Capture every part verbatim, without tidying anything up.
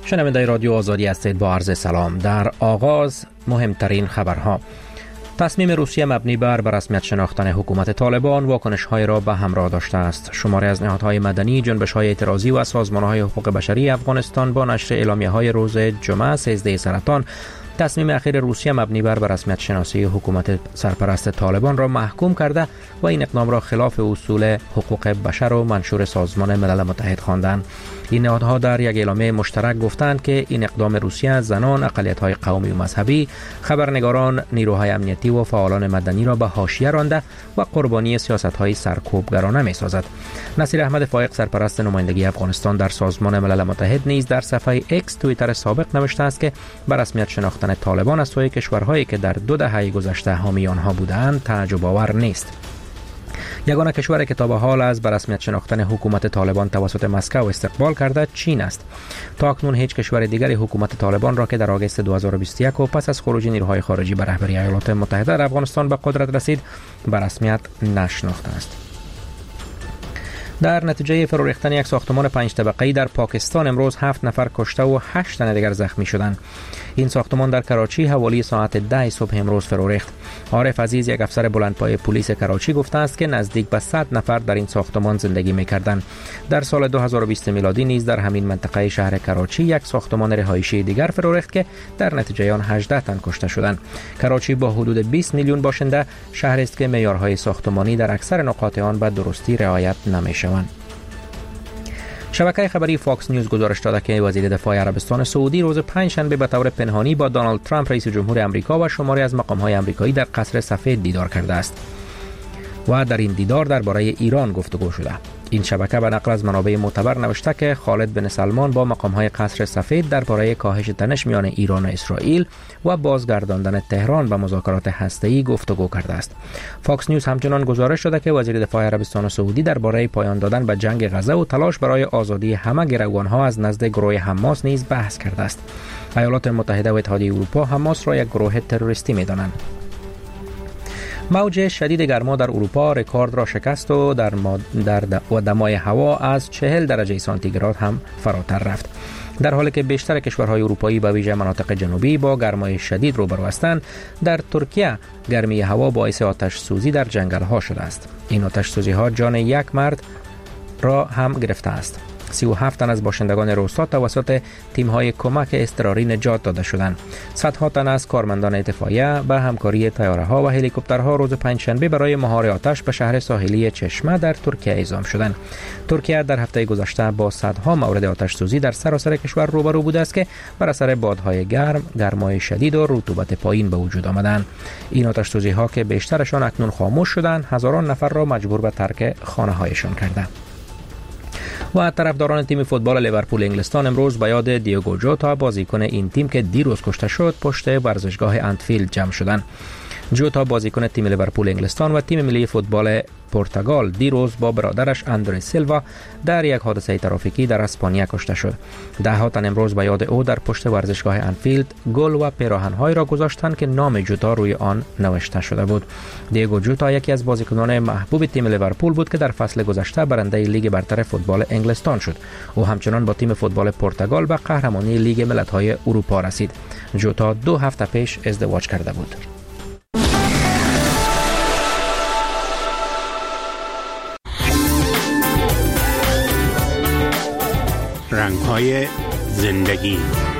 شنونده رادیو آزادی هستید. با عرض سلام. در آغاز مهمترین خبرها. تصمیم روسیه مبنی بر به رسمیت شناختن حکومت طالبان واکنش‌های را به همراه داشته است. شماری از نهادهای مدنی، جنبش‌های اعتراضی و سازمان‌های حقوق بشری افغانستان با نشر اعلامیه‌های روز جمعه سیزده سرطان تصمیم اخیر روسیه مبنی بر به رسمیت شناسی حکومت سرپرست طالبان را محکوم کرده و این اقدام را خلاف اصول حقوق بشر و منشور سازمان ملل متحد خواندند. این نهادها در یک اعلامیه مشترک گفتند که این اقدام روسیه زنان، اقلیت‌های قومی و مذهبی، خبرنگاران، نیروهای امنیتی و فعالان مدنی را به حاشیه رانده و قربانی سیاست‌های سرکوبگرانه می‌سازد. نصیر احمد فائق، سرپرست نمایندگی افغانستان در سازمان ملل متحد، نیز در صفحه ایکس توییتر سابق نوشته است که به رسمیت شناختن طالبان از سوی کشورهایی که در دو دهه گذشته حامی آنها بودند تعجب آور نیست. یگانه کشوری که تا به حال از به رسمیت شناختن حکومت طالبان توسط مسکو استقبال کرده چین است. تا اکنون هیچ کشور دیگری حکومت طالبان را که در آگوست دو هزار و بیست و یک و پس از خروج نیروهای خارجی به رهبری ایالات متحده در افغانستان به قدرت رسید به رسمیت نشناخته است. در نتیجه فرو ریختن یک ساختمان پنج طبقه‌ای در پاکستان امروز هفت نفر کشته و هشت تن دیگر زخمی شدند. این ساختمان در کراچی حوالی ساعت ده صبح امروز فرو ریخت. عارف عزیز، یک افسر بلندپایه پلیس کراچی، گفته است که نزدیک به صد نفر در این ساختمان زندگی می‌کردند. در سال دو هزار و بیست میلادی نیز در همین منطقه شهر کراچی یک ساختمان رهایشی دیگر فرو ریخت که در نتیجه آن هجده تن کشته شدند. کراچی با حدود بیست میلیون باشنده شهری است که معیارهای ساختمانی در اکثر نقاط آن به درستی رعایت نمی‌شوند. شبکه خبری فاکس نیوز گزارش داده که وزیر دفاع عربستان سعودی روز پنجشنبه به طور پنهانی با دونالد ترامپ رئیس جمهور آمریکا و شماری از مقام‌های آمریکایی در قصر سفید دیدار کرده است و در این دیدار درباره ایران گفتگو شده. این شبکه به نقل از منابع معتبر نوشته که خالد بن سلمان با مقام‌های قصر سفید درباره کاهش تنش میان ایران و اسرائیل و بازگرداندن تهران به مذاکرات هسته‌ای گفتگو کرده است. فاکس نیوز همچنان گزارش داده که وزیر دفاع عربستان سعودی درباره پایان دادن به جنگ غزه و تلاش برای آزادی همه گروگان‌ها از نزد گروه حماس نیز بحث کرده است. ایالات متحده و اتحادیه اروپا حماس را یک گروه تروریستی می‌دانند. موج شدید گرما در اروپا رکورد را شکست و در, در و دمای هوا از چهل درجه سانتیگراد هم فراتر رفت. در حالی که بیشتر کشورهای اروپایی به ویژه مناطق جنوبی با گرمای شدید روبرو هستند، در ترکیه گرمی هوا باعث آتش سوزی در جنگل ها شده است. این آتش سوزی ها جان یک مرد را هم گرفته است. سی و هفت تن از باشندگان روستا توسط تیم‌های کمک اضطراری نجات داده شدند. صدها تن از کارمندان اتفاقیه به همکاری طیاره‌ها و هلیکوپترها روز پنجشنبه برای مهار آتش به شهر ساحلی چشمه در ترکیه اعزام شدند. ترکیه در هفته گذشته با صدها مورد آتش سوزی در سراسر کشور روبرو بوده است که بر اثر بادهای گرم، گرمای شدید و رطوبت پایین به وجود آمدند. این آتش سوزی‌ها که بیشترشان اکنون خاموش شدند، هزاران نفر را مجبور به ترک خانه‌هایشان کردند. و طرفداران تیم فوتبال لیورپول انگلستان امروز به یاد دیگو جوتا، بازیکن این تیم که دیروز کشته شد، پشت ورزشگاه انفیلد جمع شدند. جوتا، بازیکن تیم لیورپول انگلستان و تیم ملی فوتبال پرتغال، دیروز با برادرش اندره سیلوا در یک حادثه ترافیکی در اسپانیا کشته شد. ده ها تن امروز به یاد او در پشت ورزشگاه انفیلد گل و پیراهن‌هایی را گذاشتند که نام جوتا روی آن نوشته شده بود. دیگو جوتا یکی از بازیکنان محبوب تیم لیورپول بود که در فصل گذشته برنده لیگ برتر فوتبال انگلستان شد. او همچنان با تیم فوتبال پرتغال به قهرمانی لیگ ملت‌های اروپا رسید. جوتا دو هفته پیش ازدواج کرده بود. رنگ‌های زندگی.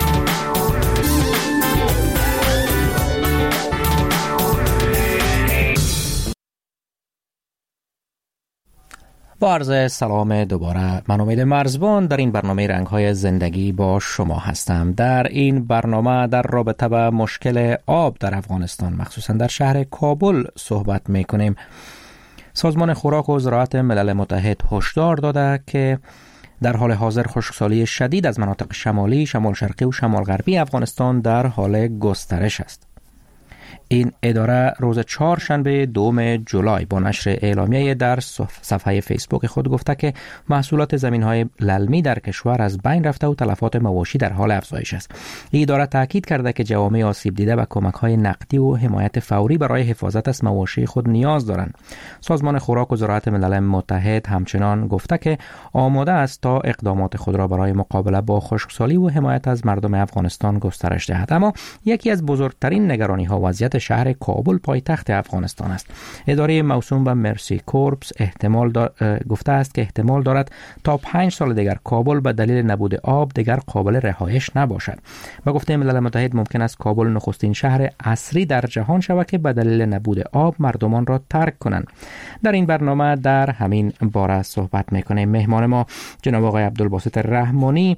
با عرض سلام دوباره، من امید مرزبان در این برنامه رنگ‌های زندگی با شما هستم. در این برنامه در رابطه با مشکل آب در افغانستان، مخصوصا در شهر کابل صحبت می‌کنیم. سازمان خوراک و زراعت ملل متحد هشدار داده که در حال حاضر خشکسالی شدید از مناطق شمالی، شمال شرقی و شمال غربی افغانستان در حال گسترش است. این اداره روز چهارشنبه دوم جولای با نشر اعلامیه در صفحه فیسبوک خود گفته که محصولات زمین‌های للمی در کشور از بین رفته و تلفات مواشی در حال افزایش است. این اداره تاکید کرده که جوامع آسیب دیده به کمک‌های نقدی و حمایت فوری برای حفاظت از مواشی خود نیاز دارند. سازمان خوراک و زراعت ملل متحد همچنان گفته که آماده است تا اقدامات خود را برای مقابله با خشکسالی و حمایت از مردم افغانستان گسترش دهد. اما یکی از بزرگترین نگرانی‌ها وضعیت شهر کابل پایتخت افغانستان است. اداره موسوم به مرسی کورپس احتمال دار... گفته است که احتمال دارد تا پنج سال دیگر کابل به دلیل نبود آب دیگر قابل رهایش نباشد. به گفته ملل متحد ممکن است کابل نخستین شهر عصری در جهان شود که به دلیل نبود آب مردمان را ترک کنند. در این برنامه در همین باره صحبت میکنیم. مهمان ما جناب آقای عبدالباسط رحمانی،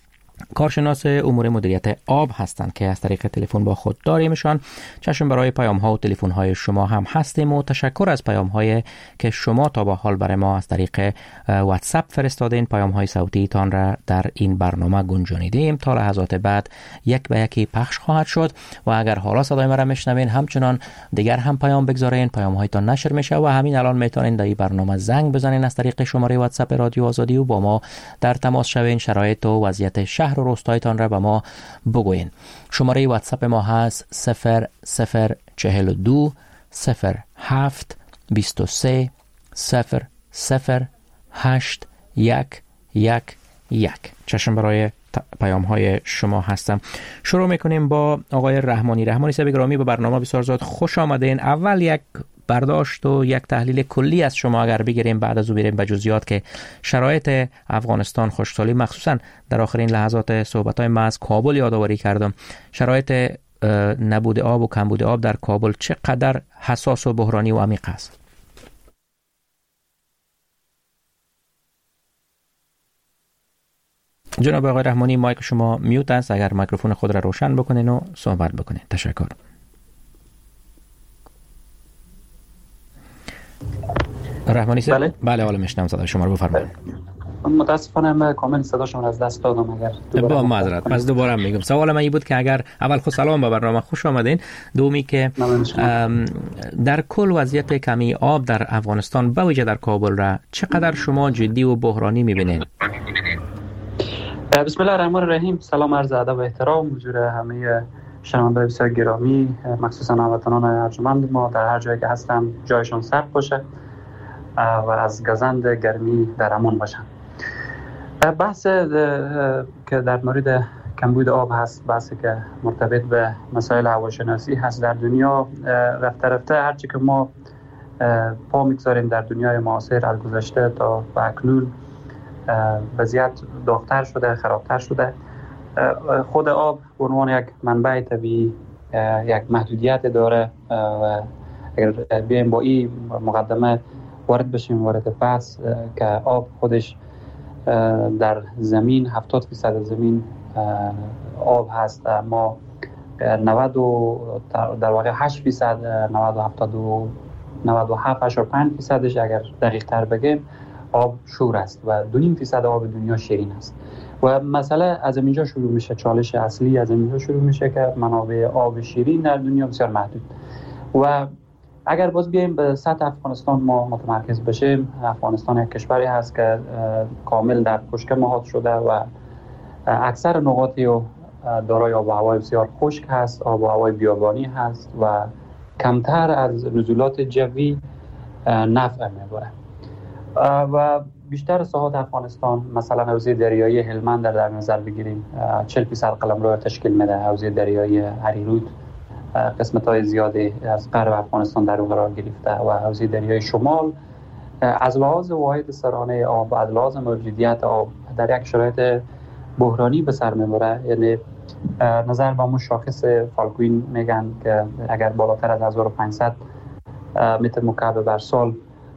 کارشناس امور مدیریت آب هستند که از طریق تلفن با خود داریمشان. چشم برای پیام ها و تلفن های شما هم هستیم و تشکر از پیام های که شما تا به حال برای ما از طریق واتساپ فرستادین. پیام های صوتی تان را در این برنامه گنجانیدیم. تا لحظات بعد یک به یکی پخش خواهد شد و اگر حالا صدای مرا میشنوین همچنان دیگر هم پیام بگذارین، پیام هایتان نشر میشه و همین الان میتونین در این برنامه زنگ بزنین از طریق شماره واتساپ رادیو آزادی و با ما در تماس شوین، شرایط و وضعیت شهر و روستایتان را به ما بگوین. شماره واتساپ ما هست صفر صفر چهل و دو صفر هفت بیست و سه صفر صفر هشت یک یک یک. چشم برای پیام های شما هستم. شروع میکنیم با آقای رحمانی. رحمانی صاحب گرامی، به برنامه بسیار زیاد خوش آمدین. اول یک برداشت و یک تحلیل کلی از شما اگر بگیریم، بعد از او بریم به جزئیات که شرایط افغانستان خشکسالی، مخصوصا در آخرین لحظات صحبت‌های ما از کابل یادآوری کردم، شرایط نبود آب و کمبود آب در کابل چقدر حساس و بحرانی و عمیق است؟ جناب آقای رحمانی، مایک شما میوت است، اگر میکروفون خود را روشن بکنین و صحبت بکنین. تشکر. رحمانی صاحب، بله بله حالا میشنم صدای شما رو، بفرمایید. متاسفانه من کامل صدا شما از دست دادم. اگر با معذرت، پس دوباره میگم سوال من این بود که اگر اول خود سلام به برنامه، خوش آمدین. دومی که در کل وضعیت کمی آب در افغانستان به ویژه در کابل را چقدر شما جدی و بحرانی میبینید؟ بسم الله الرحمن الرحیم. سلام عرض ادب و احترام حضور همه شنوندگان بسیار گرامی، مخصوصا هموطنان ارجمند ما در هر جایی که هستن جایشان سرد باشه و از گزند گرمی در امان باشن. بحث که در مورد کمبود آب هست، بحثی که مرتبط به مسائل هواشناسی هست در دنیا، رفته رفته هرچی که ما پا میگذاریم در دنیای معاصر از گذشته تا به اکنون وضعیت داغ‌تر شده، خرابتر شده. خود آب به عنوان یک منبع طبیعی یک محدودیت داره و اگر بیایم با این مقدمه وارد بشیم وارد بحث که آب خودش در زمین هفتاد فیصد زمین آب هست، ما نود و در واقع هشت فیصد نود و هفتاد و نود و هفت و پنج فیصدش اگر دقیق تر بگیم آب شور است و دو نیم فیصد آب دنیا شیرین است. و مسئله از اینجا شروع میشه، چالش اصلی از اینجا شروع میشه که منابع آب شیرین در دنیا بسیار محدود. و اگر باز بیایم به سطح افغانستان ما متمرکز بشیم، افغانستان یک کشوری هست که کامل در خشکی نهاد شده و اکثر نقاطی و دارای آب و هوای بسیار خشک هست، آب و هوای بیابانی هست و کمتر از نزولات جوی نفع میبره. و بیشتر ساحات افغانستان، مثلا حوزه دریایی هلمند در, در نظر بگیریم، چهل درصد قلمرو تشکیل میده. حوزه دریایی هریرود قسمت‌های زیادی از غرب افغانستان در اون قرار گرفته و حوزه دریای شمال از لحاظ واحد سرانه آب، از لحاظ موجودیت آب در یک شرایط بحرانی به سر میبره. یعنی نظر به همون شاخص فالکوین میگن که اگر بالاتر از هزار و پانصد متر مکعب بر سال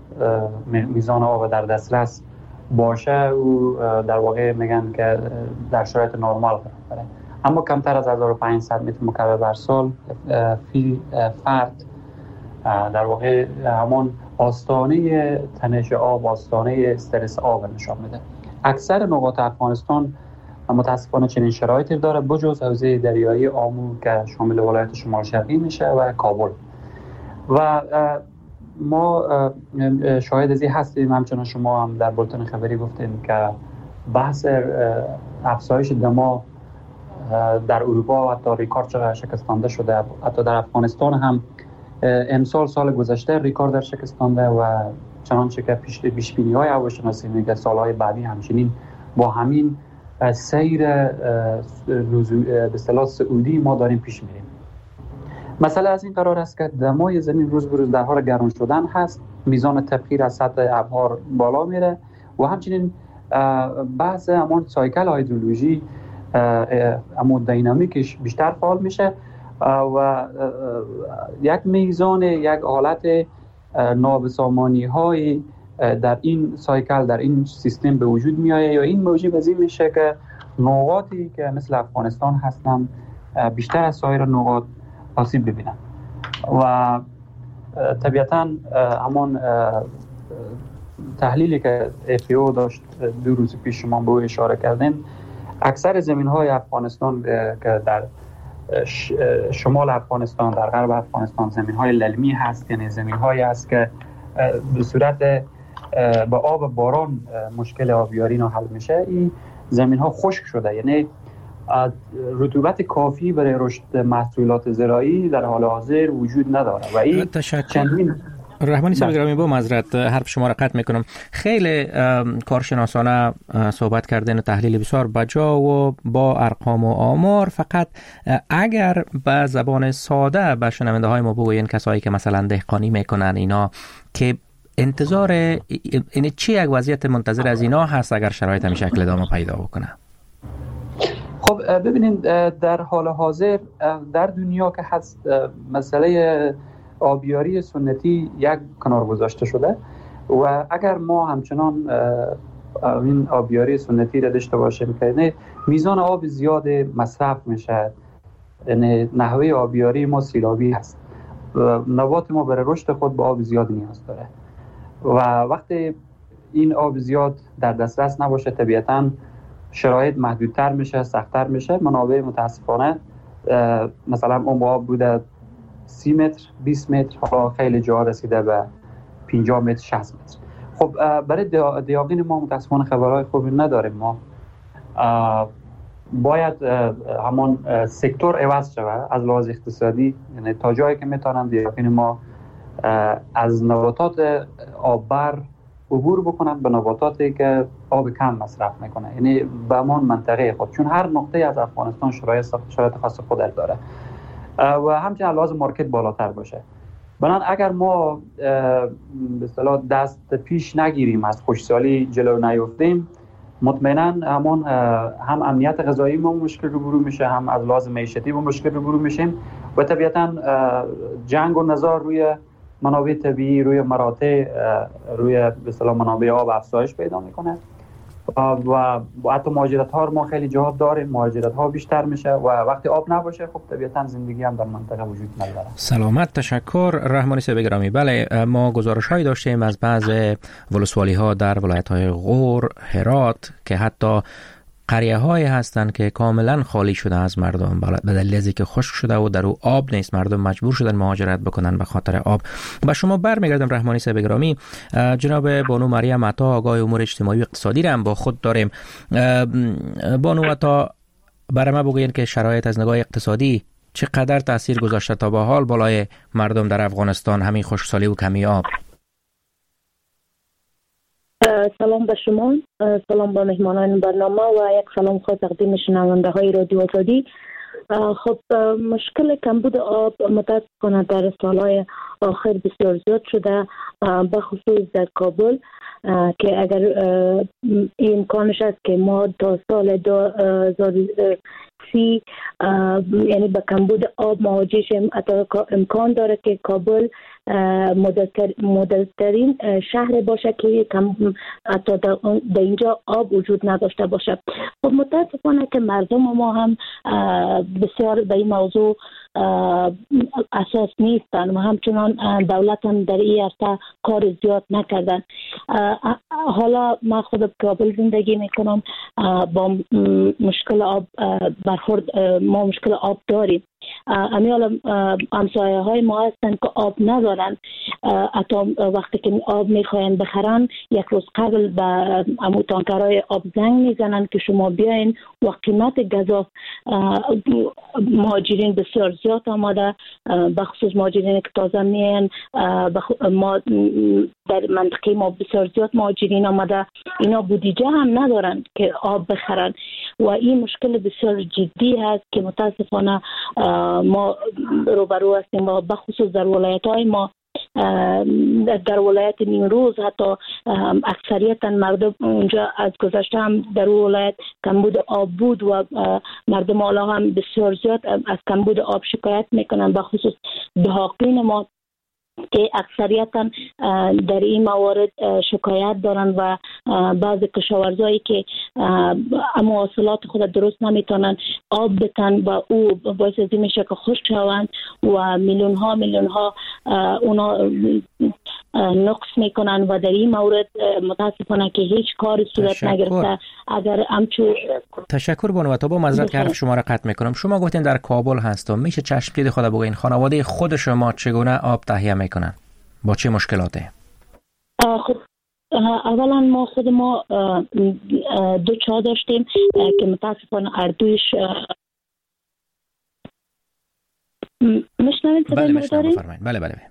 میزان آب در دسترس باشه و در واقع میگن که در شرایط نرمال قرار داره. اما کمتر از هزار و پانصد متر مکعب بر سال فی فرد در واقع همون آستانه تنش آب، آستانه استرس آب نشان میده. اکثر نقاط افغانستان متاسفانه چنین شرایطی داره بجز حوزه دریایی آمو که شامل ولایت شمال شرقی میشه و کابل. و ما شاهد از این هستیم، همچنان شما هم در بولتن خبری گفتین که بحث افزایش دما در اروپا حتی ریکورد شکستانده شده، حتی در افغانستان هم امسال سال گذشته ریکورد در شکستانده و چنانچه که پیش بینی های هواشناسی میگه سالهای بعدی همچنین با همین سیر به اصطلاح سعودی ما داریم پیش میریم. مسئله از این قرار است که دمای زمین روز به روز در حال گرم شدن هست، میزان تبخیر از سطح ابار بالا میره و همچنین بحث همان سایکل هایدرولوژی اما دینامیکش بیشتر فعال میشه و یک میزان یک حالت نابسامانی های در این سایکل در این سیستم به وجود میآید یا این موجب از این میشه که نقاطی که مثل افغانستان هستن بیشتر از سایر نقاط آسیب ببینن و طبیعتاً همان تحلیلی که اف ای او داشت دو روز پیش شما به اشاره کردین، اکثر زمین‌های افغانستان که در شمال افغانستان در غرب افغانستان زمین‌های للمی هست، یعنی زمین‌هایی هست که به صورت با آب باران مشکل آبیاری رو حل میشه. این زمین‌ها خشک شده، یعنی رطوبت کافی برای رشد محصولات زراعی در حال حاضر وجود نداره و این چندین رحمانی صاحب گرامی با معذرت حرف شما را قطع میکنم. خیلی کارشناسانه صحبت کردن و تحلیل بسیار بجا و با ارقام و آمار، فقط اگر به زبان ساده به شنونده های ما بگوین کسایی که مثلا دهقانی میکنن اینا که انتظار این چی یک وضعیت منتظر از اینا هست اگر شرایط همین شکل ادامه پیدا بکنه؟ خب ببینید در حال حاضر در دنیا که هست مسئله آبیاری سنتی یک کنار گذاشته شده و اگر ما همچنان این آبیاری سنتی را داشته باشیم که میزان آب زیاد مصرف میشه، یعنی نحوه آبیاری ما سیلابی هست، نبات ما برای رشد خود به آب زیاد نیاز داره و وقتی این آب زیاد در دسترس نباشه طبیعتاً شرایط محدودتر میشه، سختتر میشه. منابع متاسفانه مثلا اون آب بوده سی متر، بیست متر، حالا خیلی جا رسیده به پنجاه متر، شصت متر. خب برای دیاقین ما متاسفانه خبرهای خوبی نداریم. ما باید همان سکتور عوض شود از لحاظ اقتصادی، یعنی تا جایی که میتونن دیاقین ما از نباتات آببر عبور بکنن به نباتاتی که آب کم مصرف میکنه، یعنی به همان منطقه خود، چون هر نقطه از افغانستان شرایط شرایط خاص خود داره و همچنین لازم مارکت بالاتر باشه. بنابراین اگر ما به اصطلاح دست پیش نگیریم، از خشکسالی جلو نیفتیم، مطمئنا همون هم امنیت غذایی ما مشکل روبرو میشه، هم از لحاظ معیشتی ما مشکل روبرو میشیم و طبیعتا جنگ و نزاع روی منابع طبیعی، روی مراتع، روی به اصطلاح منابع آب افزایش پیدا میکنه و حتی مهاجرت ها رو ما خیلی جهات داریم، مهاجرت ها بیشتر میشه و وقتی آب نباشه خب طبیعتا زندگی هم در منطقه وجود نداره. سلامت، تشکر رحمانی صاحب گرامی. بله، ما گزارش هایی داشتیم از بعض ولسوالی ها در ولایت های غور، هرات که حتی قریه های هستند که کاملا خالی شده از مردم به دلیل از اینکه خشک شده و در او آب نیست، مردم مجبور شدن مهاجرت بکنن به خاطر آب. با شما برمیگردم رحمانی صاحب گرامی. جناب بانو مریم عطا، آگاه امور اجتماعی و اقتصادی را هم با خود داریم. بانو عطا، برای ما بگوین که شرایط از نگاه اقتصادی چقدر تاثیر گذاشته تا به حال بالای مردم در افغانستان همین خشکسالی و کمی آب؟ سلام به شما، سلام به مهمانان برنامه و یک سلام خاص تقدیم شنونده های رادیو آزادی. خب مشکل کمبود آب متاسفانه در سالهای آخر بسیار زیاد شده، به خصوص در کابل که اگر امکانش است که ما تا سال دو هزار و سی یعنی به کمبود آب مواجه شیم، حتی امکان داره که کابل مدلترین شهر باشه که کم حتی در اینجا آب وجود نداشته باشه. خب متاسفانه که مردم ما هم بسیار به این موضوع اساس نیستن و همچنان دولت هم در این عرصه کار زیاد نکردن. حالا من خود به کابل زندگی میکنم، با مشکل آب برخورد ما مشکل آب داریم. امیال همسایه های ما هستن که آب ندارن، حتی وقتی که آب میخواین بخرن یک روز قبل به امو تانکرهای آب زنگ میزنن که شما بیاین و قیمت گزاف مهاجرین بسیار زیاد آمده، بخصوص مهاجرین که تازه میان ما در منطقه ما بسیار زیاد مهاجرین آمده، اینا بودجه هم ندارن که آب بخرن و این مشکل بسیار جدی هست که متاسفانه ما روبرو هستیم و بخصوص در ولایت های ما، در ولایت نیمروز حتی اکثریتا مردم اونجا از گذشته هم در ولایت کمبود آب بود و مردم حالا هم بسیار زیاد از کمبود آب شکایت میکنن، بخصوص دهاقین ما که اکثریتا در این موارد شکایت دارن و بعض کشاورزایی که محصولات خود درست نمیتونن آب بتن و او باعث از این میشه که خشک شوند و میلیون ها میلیون ها اونا نقص میکنن و در این مورد متاسفانه که هیچ کاری صورت نگرفته. اگر همچون تشکر بانو. تا با معذرت که حرف شما را قطع میکنم، شما گفتین در کابل هستم، میشه چشم دید خدا بگوین خانواده خود شما چگونه آب تهیه میکنن، با چه مشکلاتی؟ خب اولا ما خود ما دو چا داشتیم که متاسفانه اردویش مشنوین صدای بله ما داریم؟ بله بله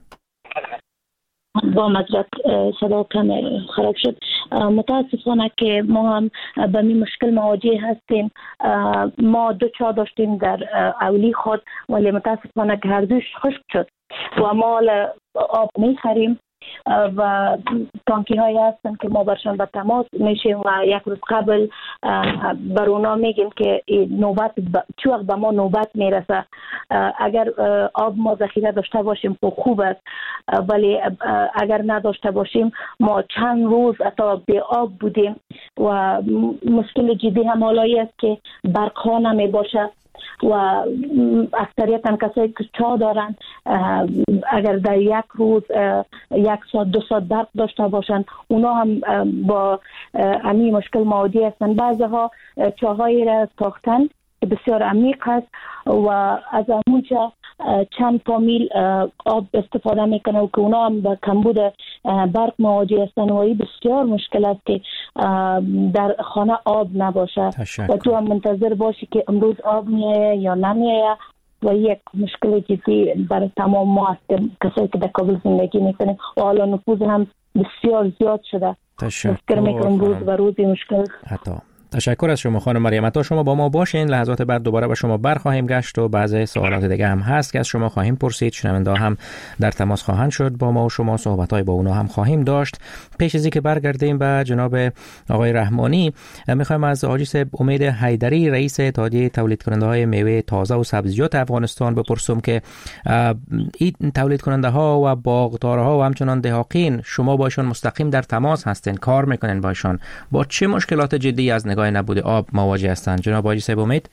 با مدرک صدا کم خراب شد. متاسفانه که ما هم به این مشکل مواجه هستیم. ما دو چا داشتیم در اولی خود ولی متاسفانه که هر دوش خشک شد و ما آب میخریم و تانکی هایی هستن که ما برشان به تماس میشیم و یک روز قبل بر اونا میگیم که نوبت چه وقت به ما نوبت میرسه. اگر آب ما ذخیره داشته باشیم خب خوب است، ولی اگر نداشته باشیم ما چند روز حتی بی آب بودیم و مشکل جدی هم حالایی است که برق ها نمی باشه و اکثریتا کسایی که چا دارن اگر در یک روز یک ساعت دو ساعت برق داشته باشن اونا هم با همین مشکل مواجه هستن. بعضی ها چاهایی را ساختن که بسیار عمیق هست و از همونجا چند پامیل آب استفاده میکنه و که اونا هم با کمبود برق مواجه هستن و این بسیار مشکل است که در خانه آب نباشه و تو هم منتظر باشی که امروز آب میایه یا نمیایه و یک مشکل جدی برای تمام ما هستیم کسایی که در کابل زندگی میکنیم و حالا نفوذ هم بسیار زیاد شده. تشکر میکنم روز و روزی مشکل حتی. تشکر از شما خانم مریم. تا شما با ما باشین، لحظات بعد دوباره به شما برخواهیم گشت و بعضی سوالات دیگه هم هست که از شما خواهیم پرسید. شنونده هم در تماس خواهند شد با ما و شما صحبت‌های با اونا هم خواهیم داشت. پیش از اینکه برگردیم به جناب آقای رحمانی، میخوایم از حاجی صاحب امید حیدری رئیس اتحادیه تولید کننده های میوه تازه و سبزیجات افغانستان بپرسم که این تولید کننده ها و باغدارها و همچنان دهاقین شما باشون مستقیم در تماس هستین، کار میکنین باشون، با چه مشکلات جدی از نگاه نبود آب مواجه هستند؟ جناب حاجی صاحب امید.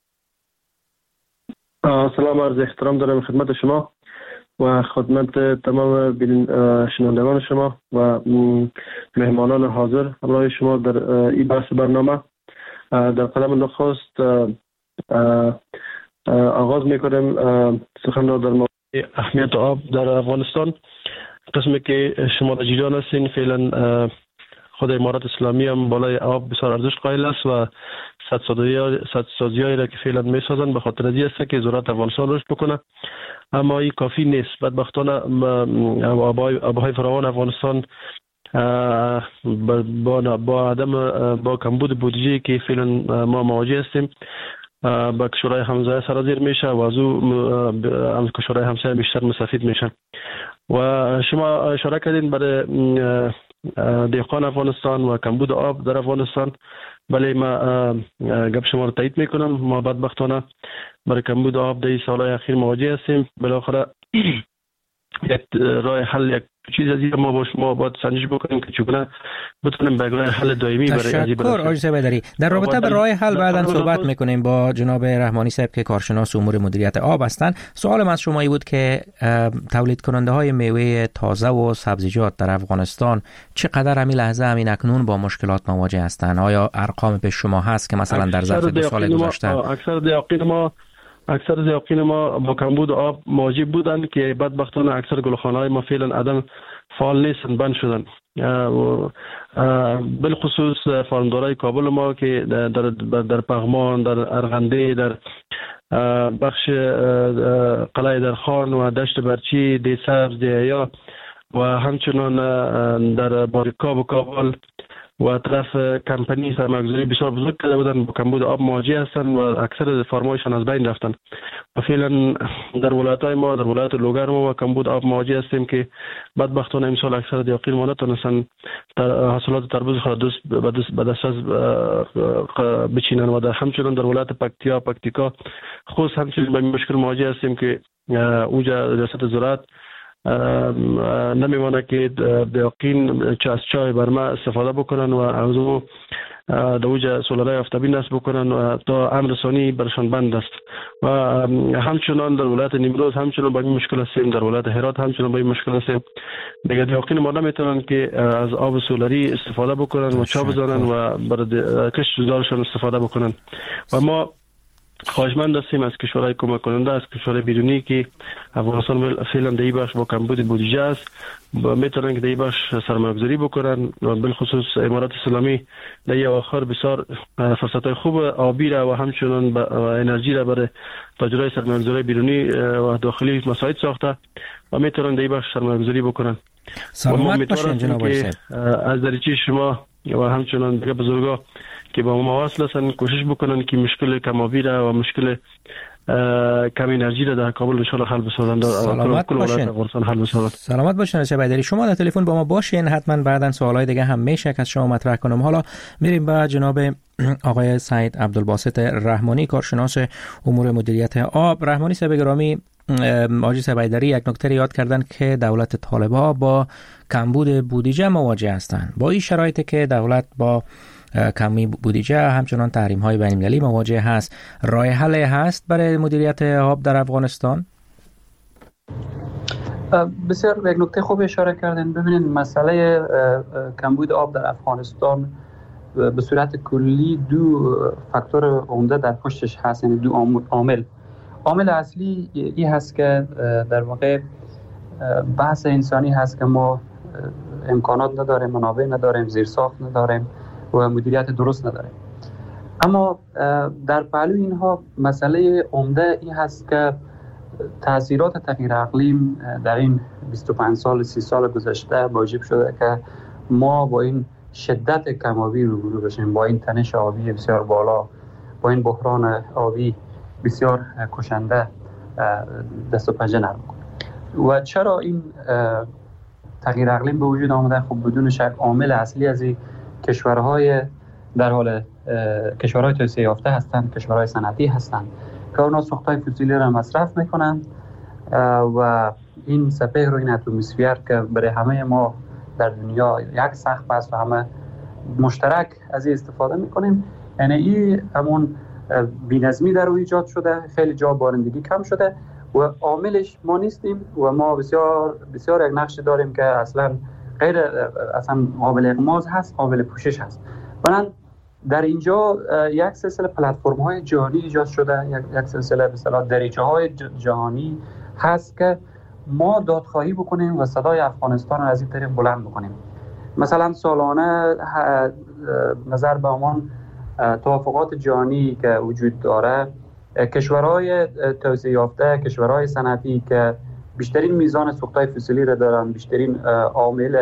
سلام، عرض احترام دارم خدمت شما و خدمت تمام شنوندگان شما و مهمانان حاضر همراه شما در این بحث برنامه. در قدم نخست آغاز میکنیم سخن را در مورد اهمیت آب در افغانستان. قسمی که شما در جریان هستین، فعلا خود امارات اسلامی هم بالای آب بسیار ارزش قائل است و سدسازی‌هایی را که فعلا می‌سازند به خاطر از است که ضرورت افغانستان رشد بکنه، اما این کافی نیست. بدبختانه آب‌های فراوان افغانستان با با عدم با کمبود بودجه که فعلا ما مواجه هستیم با کشورهای همسایه سرازیر میشه و از او کشورهای همسایه بیشتر مستفید میشن. و شما اشاره کردین برای دهقان افغانستان و کمبود آب در افغانستان. بله، ما گپ شما رو تایید میکنم. ما بدبختانه برای کمبود آب در این سالهای اخیر مواجه هستیم. بالاخره یک راه حل، یک چیز از این ما با شما باید سنجش بکنیم که چگونه بتونیم به راه حل دائمی برای از این تشکر آقای سبیدری. در رابطه با راه حل بعداً صحبت میکنیم با جناب رحمانی صاحب که کارشناس امور مدیریت آب هستند. سوالم از شما بود که تولید کننده های میوه تازه و سبزیجات در افغانستان چقدر همین لحظه همین اکنون با مشکلات مواجه هستند؟ آیا ارقام به شما هست که مثلا در ظرف دو سال گذشته اکثر دیاقین ما اکثر دیاقین ما با کمبود آب مواجه بودند که بدبختانه اکثر گلخانه‌های ما فعلا عدم فعال نیستن، بند شدن. بالخصوص فارمدارای کابل ما که در در پغمان، در ارغنده، در بخش قلعه درخان و دشت برچی، دی سبز، دی حیا و همچنان در باریکاب و کابل و طرف کمپانی سرمایه‌گذاری بسیار بزرگ کرده بودن با کمبود آب مواجه هستند و اکثر فارمایشان از بین رفتن و فعلا در ولایت‌های ما، در ولایت لوگر ما با کمبود آب مواجه هستیم که بدبختانه امسال اکثر دیاقین ما نتونستن حاصلات تربوز خود به دست از بچینن و در همچنان در ولایت پکتیا، پکتیکا خصوص همچنین با مشکل مواجه هستیم که اوجا ریاست زراعت نمیمانه که دیاقین چه از چای برمه استفاده بکنن و از او دوجه سولارای آفتابی نصب بکنن و تا امر ثانی برشان بند است و همچنان در ولایت نیمروز همچنان با این مشکل هستیم، در ولایت هرات همچنان با این مشکل هستیم. دیگه دیاقین ما نمیتونن که از آب سولاری استفاده بکنن و چا بزنن و برای کشت دارشان استفاده بکنن و ما خواهشمند هستیم از کشورهای کمک کننده، از کشورهای بیرونی که افغانستان فعلا در این بخش با کمبود بودجه است و میتونن که در این بخش سرمایه‌گذاری بکنن و بالخصوص امارات اسلامی در این اواخر بسیار فرصت‌های خوب آبی را و همچنان و انرژی را برای تاجرای سرمایه‌گذاری بیرونی و داخلی مساعد ساخته و میتونن در این بخش سرمایه‌گذاری بکنن. سلامت باشین جناب آقای از دریچه شما و همچنان دیگه بزرگا که با ما وصل هستن کوشش بکنن که مشکل کم‌آبی را و مشکل کم انرژی را در کابل ان شاء الله حل بسازند. سلامت باشین. سلامت باشین آقای سبیدری. شما در تلفن با ما باشین، حتما بعداً سوالای دیگه هم میشه که از شما مطرح کنم. حالا میریم به جناب آقای سعید عبدالباسط رحمانی، کارشناس امور مدیریت آب. رحمانی صاحب گرامی، آقای سبیدری یک نکته یاد کردن که دولت طالب‌ها با کمبود بودجه مواجه هستند. با این شرایطی که دولت با کمی بودجه همچنان تحریم‌های بین‌المللی مواجه هست، راه حل هست برای مدیریت آب در افغانستان؟ بسیار یک نکته خوب اشاره کردین. ببینید مسئله کمبود آب در افغانستان به صورت کلی دو فاکتور عمده در پشتش هست، یعنی دو عامل. عامل اصلی این هست که در واقع بحث انسانی هست که ما امکانات نداریم، منابع نداریم، زیرساخت نداریم و مدیریت درست نداریم. اما در پهلوی اینها مسئله عمده این هست که تاثیرات تغییر اقلیم در این بیست و پنج سال سی سال گذشته موجب شده که ما با این شدت کم‌آبی روبرو بشیم، با این تنش آبی بسیار بالا، با این بحران آبی بسیار کشنده دست و پنجه نرم کنیم. و چرا این تغییر اقلیم به وجود آمده؟ خب بدون شک عامل اصلی از این کشورهای در حال کشورهای توسعه یافته هستند، کشورهای صنعتی هستند که اونا سوختهای فسیلی را مصرف میکنن و این سپهر و این اتمسفر که برای همه ما در دنیا یک سقف است و همه مشترک از این استفاده میکنیم، یعنی این همون بی‌نظمی در روی ایجاد شده، خیلی جا بارندگی کم شده و عاملش ما نیستیم و ما بسیار بسیار یک نقش داریم که اصلا غیر اصلا قابل اغماض هست، قابل پوشش هست. بنابراین در اینجا یک سلسله پلتفرم های جهانی ایجاد شده، یک, یک سلسله به اصطلاح دریچه های جهانی هست که ما دادخواهی بکنیم و صدای افغانستان رو از این طریق بلند بکنیم. مثلا سالانه نظر به آن توافقات جهانی که وجود داره، کشورهای توسعه یافته، کشورهای صنعتی که بیشترین میزان سوختهای فسیلی را دارن، بیشترین عامل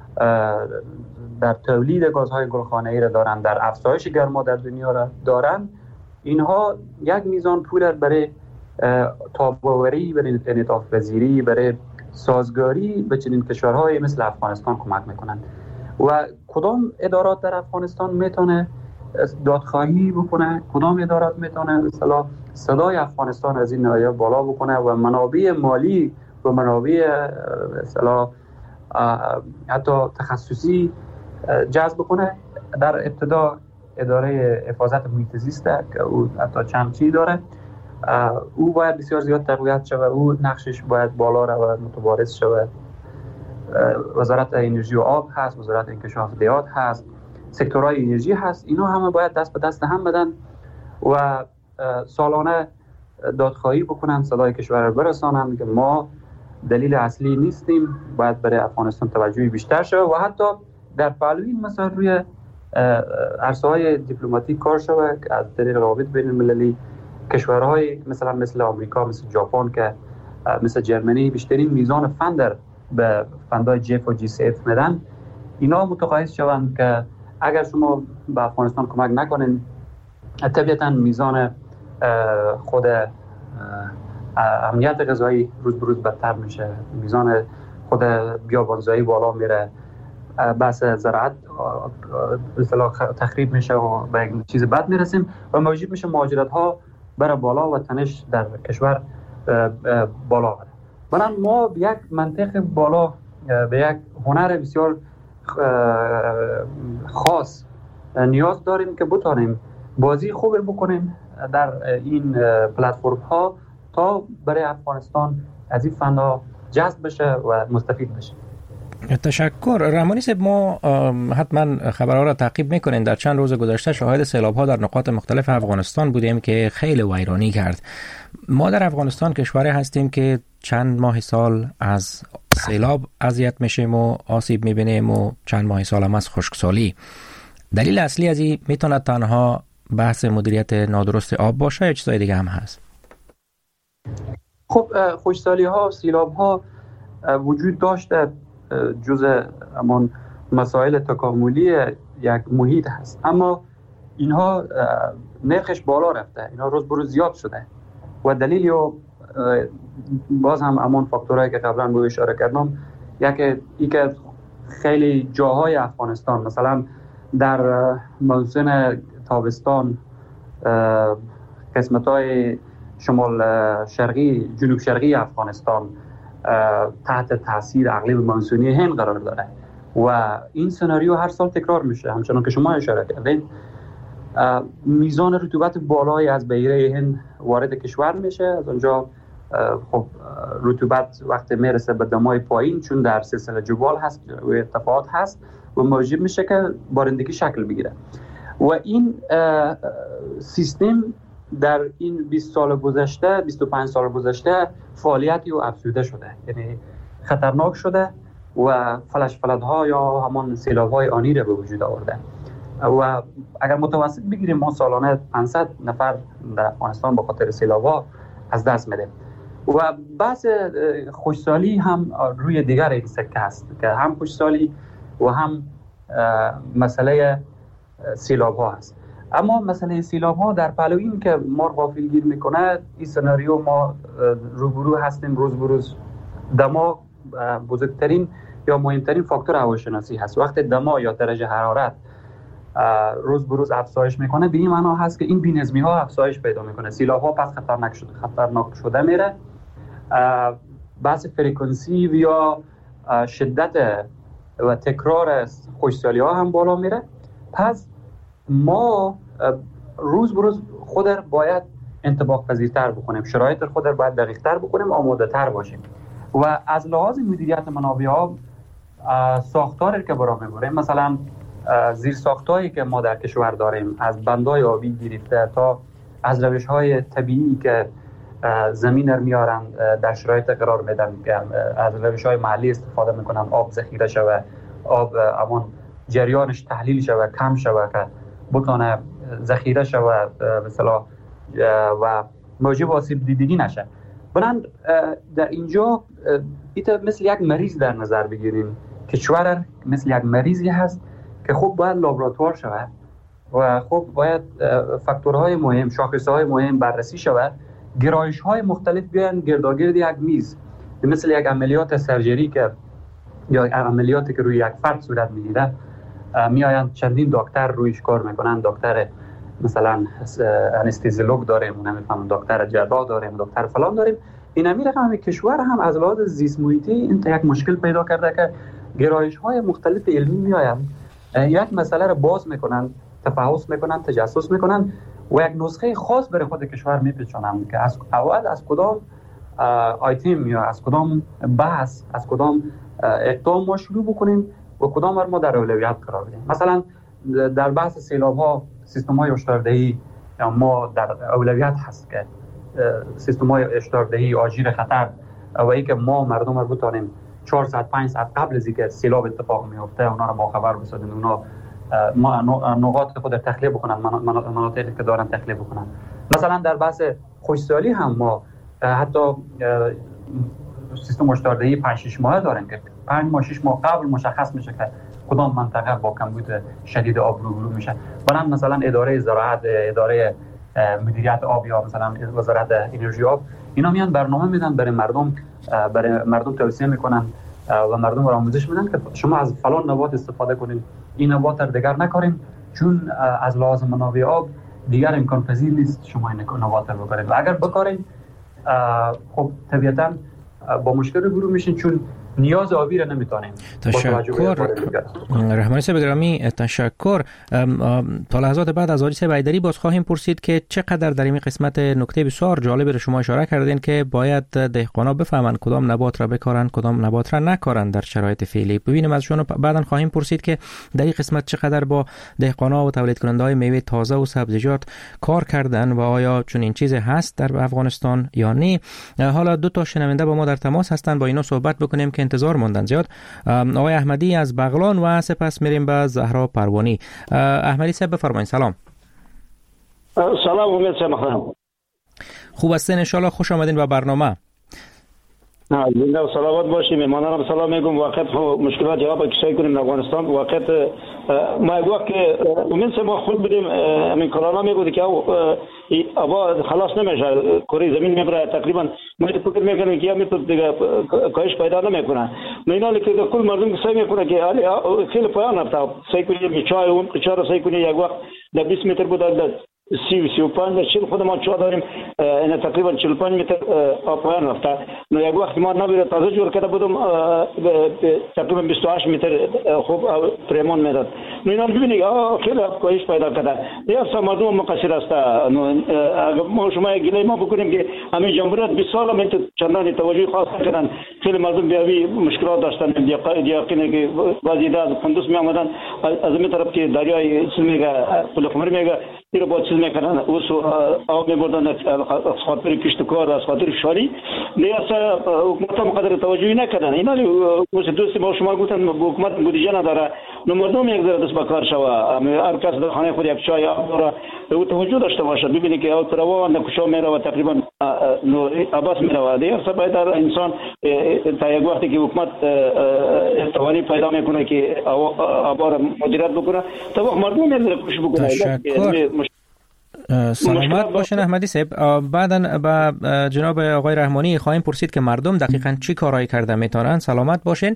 در تولید گازهای گلخانه‌ای را دارن، در افزایش گرما در دنیا را دارن، اینها یک میزان پول برای تاب‌آوری، برای انعطاف پذیری، برای سازگاری به چنین کشورهای مثل افغانستان کمک میکنن. و کدام ادارات در افغانستان میتونه دادخواهی بکنه، کدام ادارات میتونه مثلا صدای افغانستان از این ناحیه بالا بکنه و منابع مالی و منابع اصطلاح حتی تخصصی جذب کنه. در ابتدا اداره حفاظت محیط زیست که او حتی چند چی داره، او باید بسیار زیاد تقویت شود، او نقشش باید بالا رود، متبارز شود. وزارت انرژی و آب هست، وزارت انکشاف دیات هست، سکتورهای انرژی هست، اینا همه باید دست به دست هم بدن و سالانه دادخواهی بکنن، صدای کشور رو برسانن که ما دلیل اصلی نیستیم، باید برای افغانستان توجهی بیشتر شود و حتی در پهلوی این مسائل روی عرصه‌های دیپلماتیک کار شود که از طریق روابط بین المللی کشورهای مثلا مثل آمریکا، مثل ژاپن که مثل جرمنی بیشترین میزان فندر به فندهای جف و جی سی اف میدن، اینا متقاعد شوند که اگر شما به افغانستان کمک نکنین طبیعتاً میزان خود امنیت غذایی روز به روز بدتر میشه، میزان خود بیابانزایی بالا میره، بحث زراعت اصطلاح تخریب میشه و به یک چیز بد میرسیم و موجب میشه مهاجرت ها بره بالا و تنش در کشور بالا بره. بنابراین ما به یک منطق بالا، به یک هنر بسیار خاص نیاز داریم که بتونیم بازی خوبی بکنیم در این پلتفرم ها تا برای افغانستان از این فنها جذب بشه و مستفید بشه. تشکر. رحمانی صاحب، ما حتما خبرها را تعقیب میکنین. در چند روز گذشته شاهد سیلاب ها در نقاط مختلف افغانستان بودیم که خیلی ویرانی کرد. ما در افغانستان کشوری هستیم که چند ماه سال از سیلاب اذیت میشیم و آسیب میبینیم و چند ماه سال هم از خشکسالی. دلیل اصلی از این میتونه تنها بحث مدیریت نادرست آب باشه یا چیزای دیگه هم هست؟ خب خشکسالی ها و سیلاب ها وجود داشته، جزء امان مسائل تکاملی یک محیط هست، اما اینها نرخش بالا رفته، اینها روز بروز زیاد شده و دلیلی و باز هم امان فاکتورهایی که قبلا به اشاره کردم، یکی ای که خیلی جاهای افغانستان مثلا در موسم تابستان قسمت‌های شمال شرقی جنوب شرقی افغانستان تحت تاثیر اقلیم مانسونی هند قرار داره و این سناریو هر سال تکرار میشه. همچنان که شما اشاره کردین، میزان رطوبت بالایی از بحیره هند وارد کشور میشه، از اونجا خب رطوبت وقتی میرسه به دمای پایین، چون در سلسله جبال هست و ارتفاعات هست و موجب میشه که بارندگی شکل بگیره و این سیستم در این بیست سال گذشته، بیست و پنج سال گذشته فعالیتی و افزوده شده، یعنی خطرناک شده و فلش فلدها یا همان سیلاب‌های آنی را به وجود آورده و اگر متوسط بگیریم ما سالانه پانصد نفر در افغانستان به خاطر سیلاب‌ها از دست میدیم و بحث خشکسالی هم روی دیگر این سکه هست که هم خشکسالی و هم مسئله سیلاب‌ها هست. اما مسئله سیلاب‌ها در پهلو این که ما غافلگیر میکنه، این سناریو ما روبرو هستیم روز به روز. دما بزرگترین یا مهمترین فاکتور هواشناسی هست. وقتی دما یا درجه حرارت روز به روز افزایش میکنه، به این معنا هست که این بی‌نظمی ها افزایش پیدا میکنه، سیلاب‌ها پس خطرناک شده خطرناک شده میره، بحث فرکانسی یا شدت و تکرار خشکسالی ها هم بالا میره. پس ما روز به روز خود باید انطباق پذیرتر بکنیم، شرایط خود باید دقیق‌تر بکنیم، آماده تر باشیم و از لحاظ مدیریت منابع آب ساختاری که برای میبریم، مثلا زیر ساختایی که ما در کشور داریم، از بندای آبی گرفته تا از روش‌های طبیعی که زمین رو میارن در شرایط قرار میدن، از روش‌های محلی استفاده میکنن، آب ذخیره شود، آب امان جریانش تحلیل شود، کم شود که بتونه ذخیره شود مثلا و موجب آسیب دیدگی نشه. بنابراین در اینجا ایتا مثل یک مریض در نظر بگیریم، کشور مثل یک مریضی هست که خوب باید لابراتوار شود و خوب باید فاکتورهای مهم، شاخصهای مهم بررسی شود، گرایش‌های مختلف بیان گرداگرد یک میز، مثل یک عملیات سرجری که یا عملیاتی که روی یک فرد صورت میگیره، میآیند چندین دکتر رویش کار میکنن، دکتر مثلا انستزیولوگ داریم، نمیفهمم دکتر جراح داریم، دکتر فلان داریم، این امیر رقم کشور هم از لحاظ زیست محیطی این یک مشکل پیدا کرده که گرایش‌های مختلف علمی میآیند، یک مسئله را باز میکنن، تفحص میکنن، تجسس میکنن و یک نسخه خاص برای خود کشور میپیچونن که از اول از کدام آیتم یا از کدام بحث، از کدام اقدام ما شروع بکنیم و کدام را ما در اولویت قرار بدیم. مثلا در بحث سیلاب ها سیستم های هشداردهی ما در اولویت هست که سیستم های هشداردهی آژیر خطر و اینکه ما مردم رو بتونیم چهار ساعت پنج ساعت قبل از اینکه سیلاب اتفاق میفته اونا رو باخبر بسازیم، اونا نقاط خود تخلیه بکنن، مناطقی که دارن تخلیه بکنن. مثلا در بحث خشکسالی هم ما حتی سیستم هشداردهی پنج شش ماهه داریم که پنج ماه شش ماه قبل مشخص میشه که کدام منطقه با کمبود شدید آب روبرو میشه. برای مثلا اداره زراعت، اداره مدیریت آب یا مثلا وزارت انرژی آب، اینا میان برنامه میدن برای مردم، برای مردم توصیه میکنن و مردم را آموزش میدن که شما از فلان نبات استفاده کنین، این نبات را دیگر نکارین، چون از لحاظ منابع آب دیگر امکان پذیر نیست شما این نبات را بکارین و اگر بکارین خب طبیعتا با مشکل روبرو میشین، چون نیاز آبی را نمیتونیم. تشکر رحمانی صاحب گرامی، تشکر. تا لحظات بعد از حاجی صاحب حیدری باز خواهیم پرسید که چقدر در این قسمت نکته بسیار جالب را شما اشاره کردین که باید دهقانا بفهمند کدام نبات را بکارند، کدام نبات را نکارند در شرایط فعلی. ببینیم از شما بعداً خواهیم پرسید که در این قسمت چقدر با دهقانا و تولید کننده های میوه تازه و سبزیجات کار کردن و آیا چون این چیز هست در افغانستان یا نه. حالا دو تا شنونده با ما در تماس هستند، با اینا صحبت بکنیم که انتظار موندن زیاد. آقای احمدی از بغلان و سپس میریم به زهرا پروانی. احمدی صاحب بفرمایید. سلام. سلام، امید شما خوب هستین ان شاء الله؟ خوش آمدین به برنامه. زنده و سلامت باشیم. مهمانانم سلام میگم. واقعا مشکلات جواب کشای کنیم افغانستان. واقعا ما گفت که امید ما خود بدیم همین کرونا میگه که آبا خلاص نمیشه، کره زمین میبره تقریبا. ما فکر میکنیم که میتونه دیگه کاهش پیدا نمیکنه. نه اینا که کل مردم سعی میکنه که خیلی پایان رفته. سعی کنیم چای اون چهار سعی کنیم یک وقت در بیست متر بود سی سی و پنج چهل خود ما چهار داریم، این تقریبا چهل و پنج متر آب پایان رفته. نه یک وقت ما نبیره تازه جور کرده بودم تقریبا بیست و هشت متر خوب پریمان میداد. نه اینا ببینید خیلی کاهش پیدا کرده. یا سه مردم مقصر است. اگر ما شما گله ما بکنیم که همین جمهوریت بیست سال من چندان توجه خاص کردن، خیلی مردم بیاوی مشکلات داشتن. یقینا که وزیر از قندوز می آمدن از این طرف که دریای سمیگا پلخمر میگه این با چیز میکنن اوس آب میبردن از خاطر کشتکار، از خاطر شاری. لیاسا حکومت هم قدر توجهی نکردن. اینا مثل دوستی با شما گفتن حکومت بودجه نداره، نو مردم یک ذره دست بکار شوه، هر کس در خانه خود یک چای آب داره او توجه داشته باشه. ببینید که آب پروا نکشا میره و تقریبا نو عباس میره. لیاسا باید انسان تا یک وقتی که حکومت توانی پیدا میکنه که آب را مدیریت بکنه تا وقت مردم میره کوشش بکنه. تشکر. سلامت باشین احمدی صاحب. بعداً با جناب آقای رحمانی خواهیم پرسید که مردم دقیقاً چی کارایی کرده میتونن. سلامت باشین.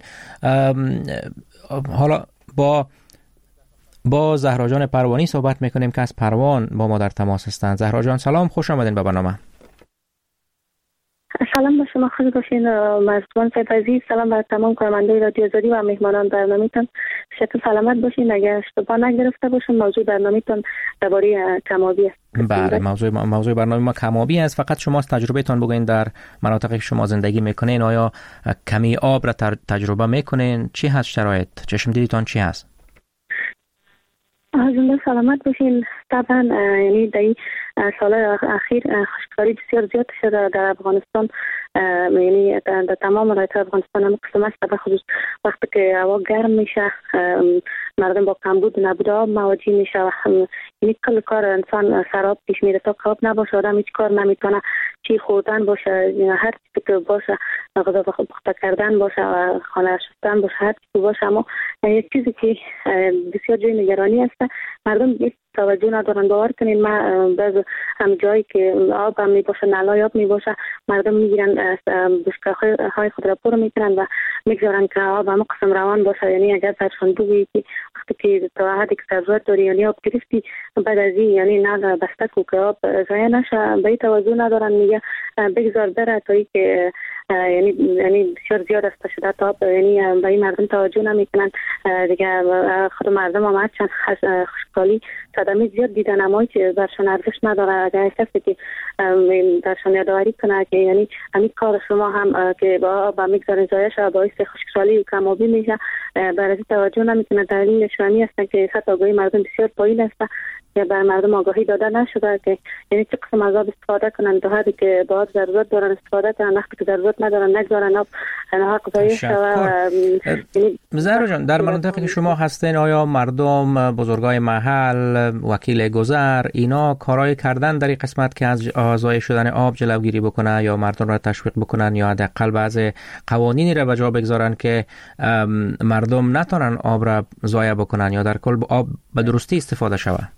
حالا با با زهرا جان پروانی صحبت میکنیم که از پروان با ما در تماس هستند. زهرا جان سلام، خوش آمدین به برنامه. سلام به شما، خوش باشین مردمان صاحب عزیز. سلام بر تمام کارمندان رادیو آزادی و مهمانان برنامه‌تان. شکر سلامت باشین. اگر اشتباه نگرفته باشین موضوع برنامه‌تان درباره کم‌آبی است. بله، موضوع موضوع برنامه ما کم‌آبی است. فقط شما از تجربه‌تان بگوین در مناطقی که شما زندگی میکنین آیا کمی آب را تجربه میکنین؟ چی هست شرایط؟ چشم دیدتان چی هست؟ زنده سلامت باشین. طبعا یعنی در سال اخیر خشکسالی بسیار زیاد شده در افغانستان، یعنی در تمام ولایت‌های افغانستان هم قسم است. به خصوص وقتی که هوا گرم میشه مردم با کمبود نبود آب مواجه میشه و یعنی کل کار انسان سراب پیش میره. تا آب نباشه آدم هیچ کار نمیتونه، چی خوردن باشه، هر چیزی که باشه، غذا پخته کردن باشه و خانه شستن باشه، هر چیزی باشه. اما یک چیزی که بسیار جای نگرانی است، مردم توجه ندارن. باور کنین ما بعض هم جایی که آب هم میباشه، نلای آب میباشه، مردم میگیرن بشکه های خود را پر میکنن و میگذارن که آب هم قسم روان باشه. یعنی اگر برشان بگویی که وقتی که تا حدی که ضرورت داری یعنی آب گرفتی بعد از این یعنی نه بسته کو که آب ضایع نشه، به توجه ندارن میگه بگذار بره تا ای که یعنی یعنی بسیار زیاد است شده تا آب یعنی به این مردم توجه نمیکنن دیگه. خود مردم هم چند خشکسالی صدمه زیاد دیدن اما که برشان ارزش نداره. اگر کسی که برشان یادآوری کنه که یعنی همین کار شما هم که با با میگذارین ضایع شده باعث خشکسالی و کم‌آبی میشه برای توجه نمیکنه. دلیلش همین است که سطح آگاهی مردم بسیار پایین است که بر مردم آگاهی داده نشده که یعنی چه قسم از آب استفاده کنن تا حدی که با آب ضرورت دارن استفاده کنن، وقتی که ضرورت ندارن نگذارن آب حق ضایع شود. زهرا جان در مناطقی که شما هستین آیا مردم، بزرگای محل، وکیل گذر اینا کارای کردن در این قسمت که از ضایع شدن آب جلوگیری بکنه یا مردم را تشویق بکنن یا حداقل بعض قوانینی را به جا بگذارن که مردم نتونن آب را ضایع بکنن یا در کل آب به درستی استفاده شود؟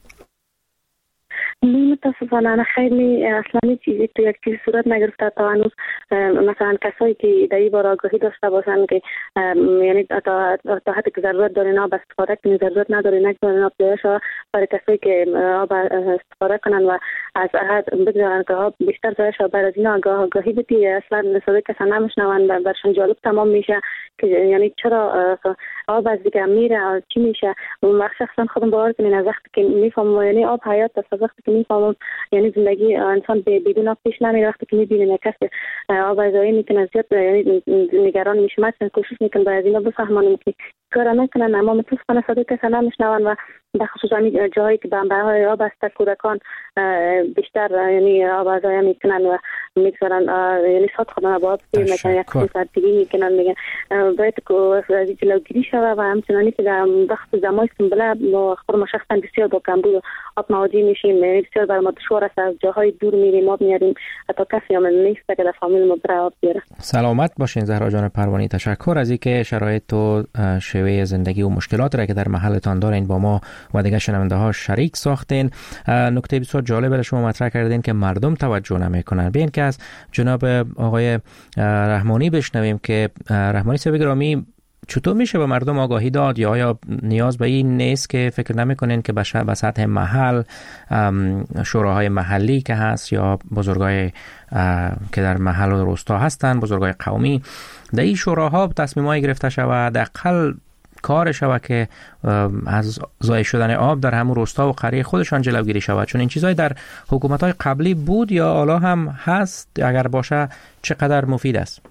متاسفانه انا خیلی اصلا چیزی تو یک چیز صورت نگرفته تا هنوز. مثلا کسایی که در این باره آگاهی داشته باشن که یعنی تا تا حدی که ضرورت دارین آب استفاده کنین، ضرورت ندارین نگذارین آب ضایع شه. برای کسایی که آب استفاده کنن و از حد بگذارن که آب بیشتر ضایع شه، بعد از این آگاهی بدی اصلا صدای کسا نمیشنون، برشان جالب تمام میشه که یعنی چرا آب از دیگه میره چی میشه. اون وقت شخصا خودم باور کنین از وقتی که میفهمم یعنی آب حیات است، از وقتی که میفهمم یعنی زندگی انسان بدون آب پیش نمیره. وقتی که میبینه کسی آب ضایع میکنه زیاد یعنی نگران میشه، مثلا کوشش میکنم باید اینو بفهمونم که کار نکنن، اما متاسفانه صدای کسی نمیشنون و به خصوص همین جایی که بنبه‌های آب است کودکان بیشتر یعنی آب ضایع میکنن و میگذارن یعنی صد خودم با آب سیر میکنن، یک ساعت دیگه میکنن. میگن باید که از جلوگیری شود و همچنانی که در وقت زمانی سنبله خود ما شخصا بسیار با کمبود آب مواجه میشیم، یعنی بسیار بر ما دشوار است از جاهای دور میریم آب میاریم، حتی کسی هم نیست که در فامیل ما بره آب بیاره. سلامت باشین زهرا جان پروانی، تشکر از اینکه شرایط و شیوه زندگی و مشکلات را که در محلتان دارین با ما و دیگه شنونده ها شریک ساختین. نکته بسیار جالب برای شما مطرح کردین که مردم توجه نمیکنن. بیاین که از جناب آقای رحمانی بشنویم که رحمانی صاحب گرامی چطور میشه به مردم آگاهی داد یا آیا نیاز به این نیست که فکر نمیکنین که به سطح محل شوراهای محلی که هست یا بزرگای که در محل و روستا هستن، بزرگای قومی، در این شوراها تصمیمایی گرفته شود دقیقاً کار شود که از ضایع شدن آب در همون روستا و قریه خودشان جلوگیری شود؟ چون این چیزای در حکومت‌های قبلی بود یا حالا هم هست؟ اگر باشه چقدر مفید است؟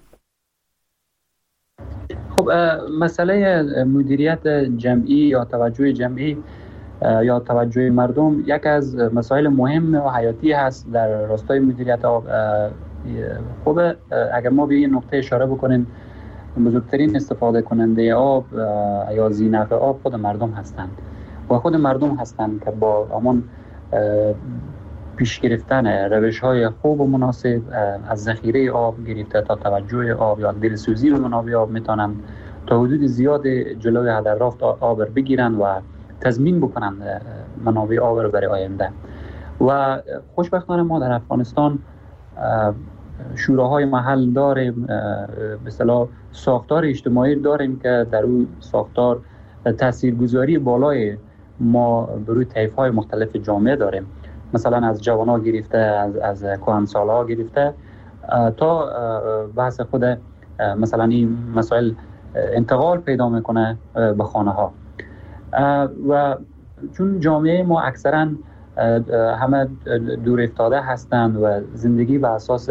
خب مسئله مدیریت جمعی یا توجه جمعی یا توجه مردم یک از مسائل مهم و حیاتی هست در راستای مدیریت آب. خب اگر ما به این نقطه اشاره بکنیم، بزرگترین استفاده کننده آب یا ذینفع آب خود مردم هستند و خود مردم هستند که با امان پیش گرفتن روش‌های خوب و مناسب از ذخیره آب گرفته تا توجه آب یا دلسوزی رو منابع آب میتونن تا حدود زیاد جلوی هدررفت آب رو بگیرن و تضمین بکنن منابع آب رو برای آینده. و خوشبختانه ما در افغانستان شوراهای محل داریم، به اصطلاح ساختار اجتماعی داریم که در اون ساختار تاثیرگذاری بالای ما بروی طیف‌های مختلف جامعه داریم، مثلا از جوانان گرفته، از از کهنسال‌ها گرفته تا بحث خود مثلا این مسائل انتقال پیدا میکنه به خانه‌ها. و چون جامعه ما اکثرا همه دور افتاده هستند و زندگی بر اساس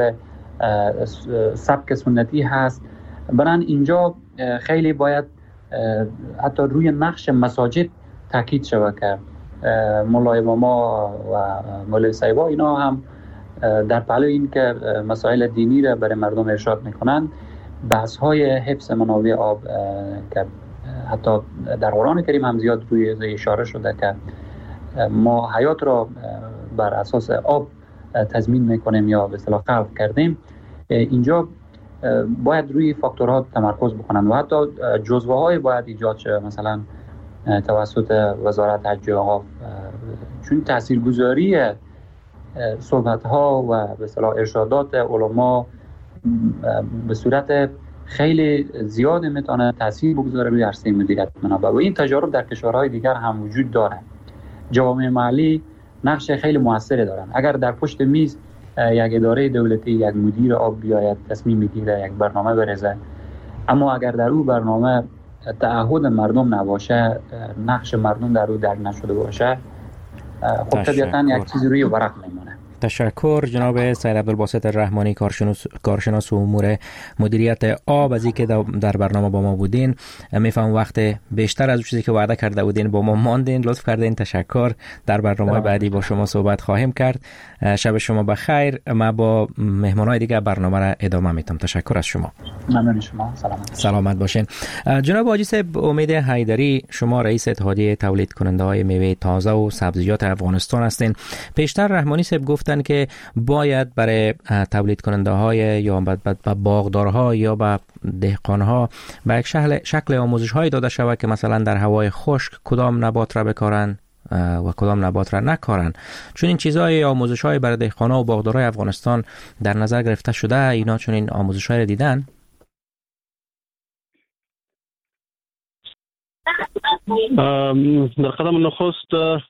سبک سنتی هست، برن اینجا خیلی باید حتی روی نقش مساجد تاکید شود که مولای ماما و مولای صاحبا اینا هم در پهلو این که مسائل دینی را برای مردم ارشاد میکنن، بحث های حفظ منابع آب که حتی در قرآن کریم هم زیاد روی اشاره شده که ما حیات را بر اساس آب تضمین میکنیم یا به اصطلاح خلق کردیم، اینجا باید روی فاکتورها تمرکز بکنن و حتی جزوه های باید ایجاد شه، مثلا توسط وزارت حج و اوقاف، چون تاثیرگذاری صحبت ها و به اصطلاح ارشادات علما به صورت خیلی زیاد میتونه تاثیر بگذاره روی عرصه مدیریت منابع و این تجارب در کشورهای دیگر هم وجود داره. جوامع محلی نقش خیلی موثری دارن. اگر در پشت میز یک اداره دولتی، یک مدیر آب بیاید تصمیم بگیره، یک برنامه بریزه، اما اگر در او برنامه تعهد مردم نباشه، نقش مردم در او درک نشده باشه، خب طبیعتاً یک چیزی روی ورق میمونه. تشکر جناب سید عبدالباسط رحمانی، کارشناس کارشناس امور مدیریت آب، از اینکه در برنامه با ما بودین. میفهم وقت بیشتر از چیزی که وعده کرده بودین با ما ماندین، لطف کردین. تشکر. در برنامه بعدی با شما صحبت خواهیم کرد. شب شما بخیر. ما با مهمانای دیگه برنامه را ادامه میتم. تشکر از شما. ممنون شما. سلامت سلامت باشین. جناب حاجی صاحب امید حیدری، شما رئیس اتحادیه تولید کننده های میوه تازه و سبزیجات افغانستان هستین. پیشتر رحمانی صاحب گفتن که باید برای تولید کننده های یا به باغدارها یا به دهقانها به یک شکل آموزش های داده شود که مثلا در هوای خشک کدام نبات را بکارن و کدام نبات را نکارن. چون این چیزهای آموزش های برای دهقانها و باغدارهای افغانستان در نظر گرفته شده. اینا چون این آموزش های را دیدن؟ در قدم نخست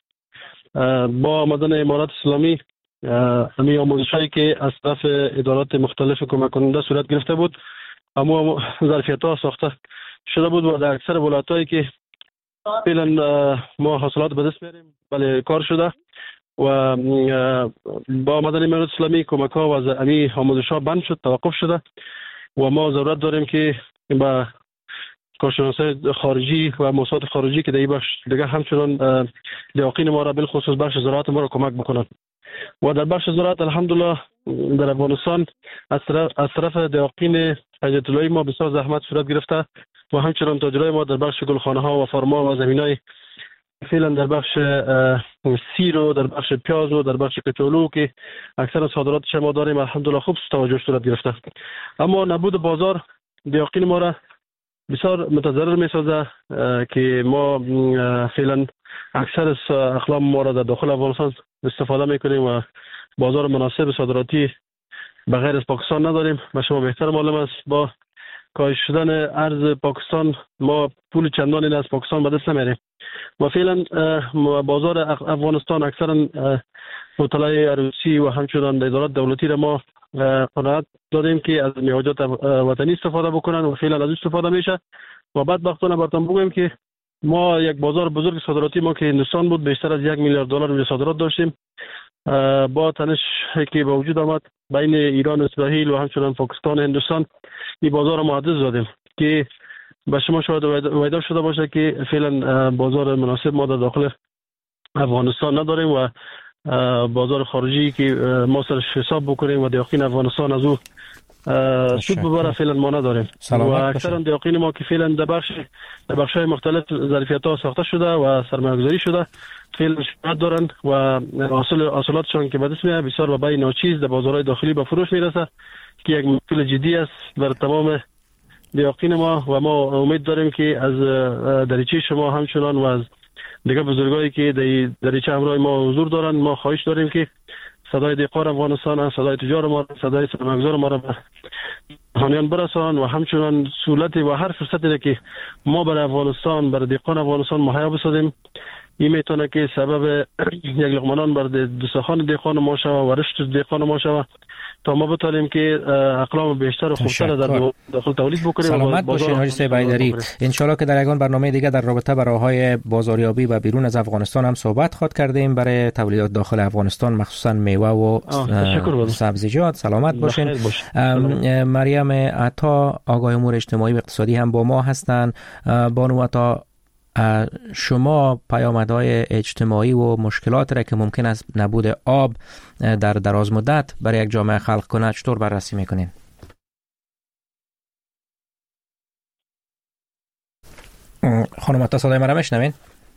با آمدن امارات اسلامی همین آموزش هایی که از طرف ادارات مختلف کمک کننده صورت گرفته بود، اما ظرفیت ها ساخته شده بود و در اکثر ولایت هایی که فعلا ما حاصلات به دست میاریم بله کار شده و با آمدن امارات اسلامی کمک ها و از همین آموزش ها بند شد، توقف شده و ما ضرورت داریم که با کارشناسای خارجی و موسسات خارجی که در این بخش دیگه همچنان دهقان ما را بالخصوص بخش زراعت ما را کمک بکنند. و در بخش زراعت الحمدلله در افغانستان از طرف از طرف دهقان حیات اللهی ما بسیار زحمت صورت گرفته و همچنان تاجرای ما در بخش گلخانه ها و فرما و زمینای فعلا در بخش سیر و در بخش پیاز و در بخش کچالو که اکثر صادراتش ما داریم الحمدلله خوب توجه صورت گرفته. اما نبود بازار دهقان ما را بسیار متضرر می سازه که ما فعلا اکثر اقلام ما را در داخل افغانستان استفاده میکنیم و بازار مناسب صادراتی بغیر از پاکستان نداریم و شما بهتر معلوم است با کاهش شدن ارز پاکستان ما پول چندانی از پاکستان به دست نمیاریم و فعلا بازار افغانستان اکثرا مطلع عروسی و همچنان ادارات دولتی را ما قناعت داریم که از میوه‌جات وطنی استفاده بکنن و فعلا از استفاده میشه و بعد وقتونه براتون بگویم که ما یک بازار بزرگ صادراتی ما که هندوستان بود بیشتر از یک میلیارد دلار روی صادرات داشتیم. با تنش که به وجود آمد بین ایران و اسرائیل و همچنان پاکستان و هندوستان این بازار ما حدث زدیم که به شما شاید وعده شده باشه که فعلا بازار مناسب ما در داخل افغانستان نداریم و بازار خارجی که ما سرش حساب بکنیم و دهقان افغانستان از او سود ببره فعلا ما نداریم و اکثرا دهقان ما که فعلا در بخش در بخش‌های مختلف ظرفیت ها ساخته شده و سرمایه‌گذاری شده فعلا شرایط دارند و حاصل حاصلاتشون که به دست میاد بسیار به بهای ناچیز در بازارهای داخلی به فروش میرسه که یک مشکل جدی است بر تمام دهقان ما و ما امید داریم که از دریچه شما همچنان و از دیگه بزرگایی که در دریچه همراه ما حضور دارن ما خواهش داریم که صدای دهقان افغانستان، صدای تجار ما، صدای سرمایه‌گذار ما را به جهانیان برسان و همچنان سهولت و هر فرصتی که ما برای افغانستان برای دهقان افغانستان مهیا بسازیم این میتونه که سبب یک لقمه نان بر دسترخوان دهقان ما شود و رشد دهقان ما شود تا ما بتونیم که اقلام بیشتر و خوبتر در داخل تولید بکنیم. سلامت باشین حاجی صاحب حیدری. ان شاءالله که در یگان برنامه دیگه در رابطه با راههای بازاریابی و بیرون از افغانستان هم صحبت خواهد کردیم برای تولیدات داخل افغانستان مخصوصا میوه و سبزیجات. سلامت باشین. مریم عطا آگاه امور اجتماعی و اقتصادی هم با ما هستند. بانو عطا، شما پیامدهای اجتماعی و مشکلات را که ممکن است نبود آب در دراز مدت برای یک جامعه خلق کنه چطور بررسی میکنین؟ خانم عطا صدای مرا میشنوین؟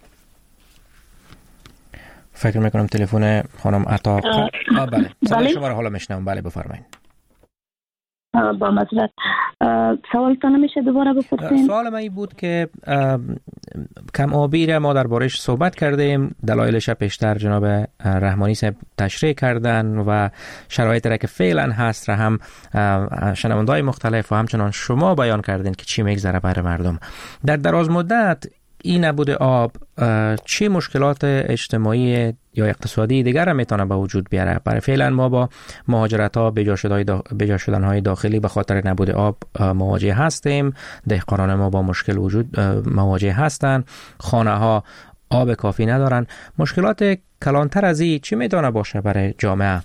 فکر میکنم تلفن خانم عطا. بله صدای شما را حالا میشنوم. بله بفرمایید. با معذرت سوالتان میشه دوباره بپرسین؟ سوال من این بود که کم آبی را ما دربارش صحبت کردیم، دلایلش پیشتر جناب رحمانی صاحب تشریح کردن و شرایطی را که فعلا هست را هم شنونده‌های مختلف و همچنان شما بیان کردین که چی میگذره برای مردم. در دراز مدت این نبود آب چه مشکلات اجتماعی یا اقتصادی دیگر هم میتونه به وجود بیاره؟ برای فعلا ما با مهاجرت ها بجا شدن های داخلی به خاطر نبود آب مواجه هستیم، دهقانان ما با مشکل وجود مواجه هستند، خانه ها آب کافی ندارن. مشکلات کلانتر از این چی میتونه باشه برای جامعه؟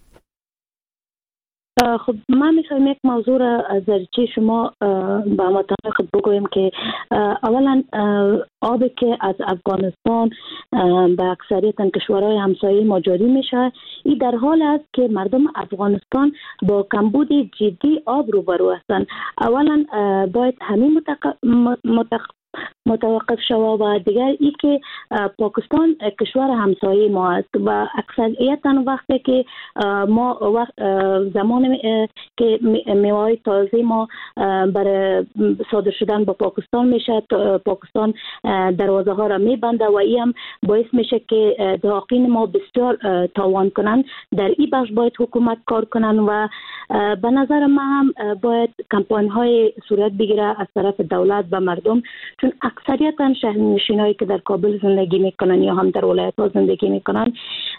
خب من میخوایم یک موضوع را از درچه شما با مطابق خود بگویم که اولا آبی که از افغانستان به اکثریت کشورهای همسایه ما جاری میشه، این در حال است که مردم افغانستان با کمبود جدی آب روبرو هستند. اولا باید همین متق... متق... متوقف شود و دیگر ای که پاکستان کشور همسایه ما است و اکثریتا وقتی که ما وقت زمان که میوه تازه ما برای صادر شدن با پاکستان میشه، پاکستان دروازه ها را میبنده و این هم باعث میشه که دهقان ما بسیار تاوان کنند. در این بخش باید حکومت کار کنند و به نظر من هم باید کمپاین های صورت بگیره از طرف دولت و مردم، چون اکثریتا شهرنشینایی که در کابل زندگی میکنن یا هم در ولایت ها زندگی میکنن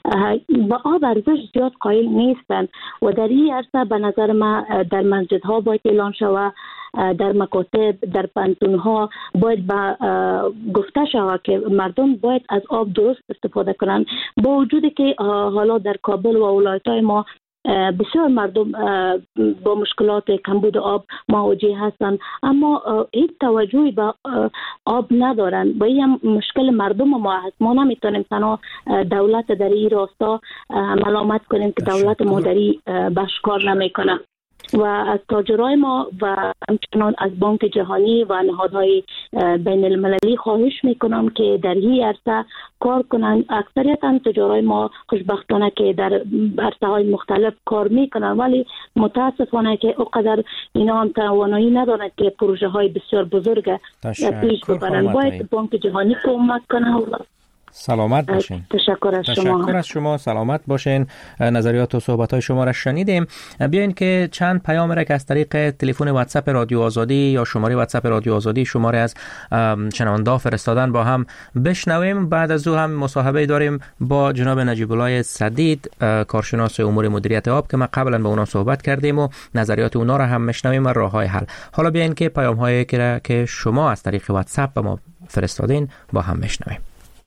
با آب ارزش زیاد قائل نیستن و در این عرصه به نظر من در مسجد ها باید اعلان شود، در مکاتب، در پانتون ها باید با گفته شود که مردم باید از آب درست استفاده کنند. با وجودی که حالا در کابل و ولایت های ما بسیار مردم با مشکلات کمبود آب مواجه هستند، اما هیچ توجهی به آب ندارند و این مشکل مردم ما هست. ما نمیتونیم تنها دولت در این راستا ملامت کنیم که دولت ما در این بخش کار نمیکنه و از تاجرای ما و همچنان از بانک جهانی و نهادهای بین المللی خواهش میکنم که در این عرصه کار کنند. اکثریتا تجارای ما خوشبختانه که در عرصه های مختلف کار میکنن، ولی متاسفانه که اقدر اینا هم توانایی ندارند که پروژه های بسیار بزرگ پیش ببرن. باید بانک جهانی کمک کنه. سلامت باشین. تشکر از شما. تشکر از شما. سلامت باشین. نظریات و صحبت‌های شما را شنیدیم. بیاین که چند پیام را که از طریق تلفن واتساپ رادیو آزادی یا شماره واتساپ رادیو آزادی شماره از شنونده فرستادن با هم بشنویم. بعد از او هم مصاحبه داریم با جناب نجیب الله سدید، کارشناس امور مدیریت آب که ما قبلا با اونا صحبت کردیم و نظریات اونا را هم میشنویم و راه‌های حل. حالا بیاین که پیام‌هایی که شما از طریق واتساپ به ما فرستادین با هم میشنویم.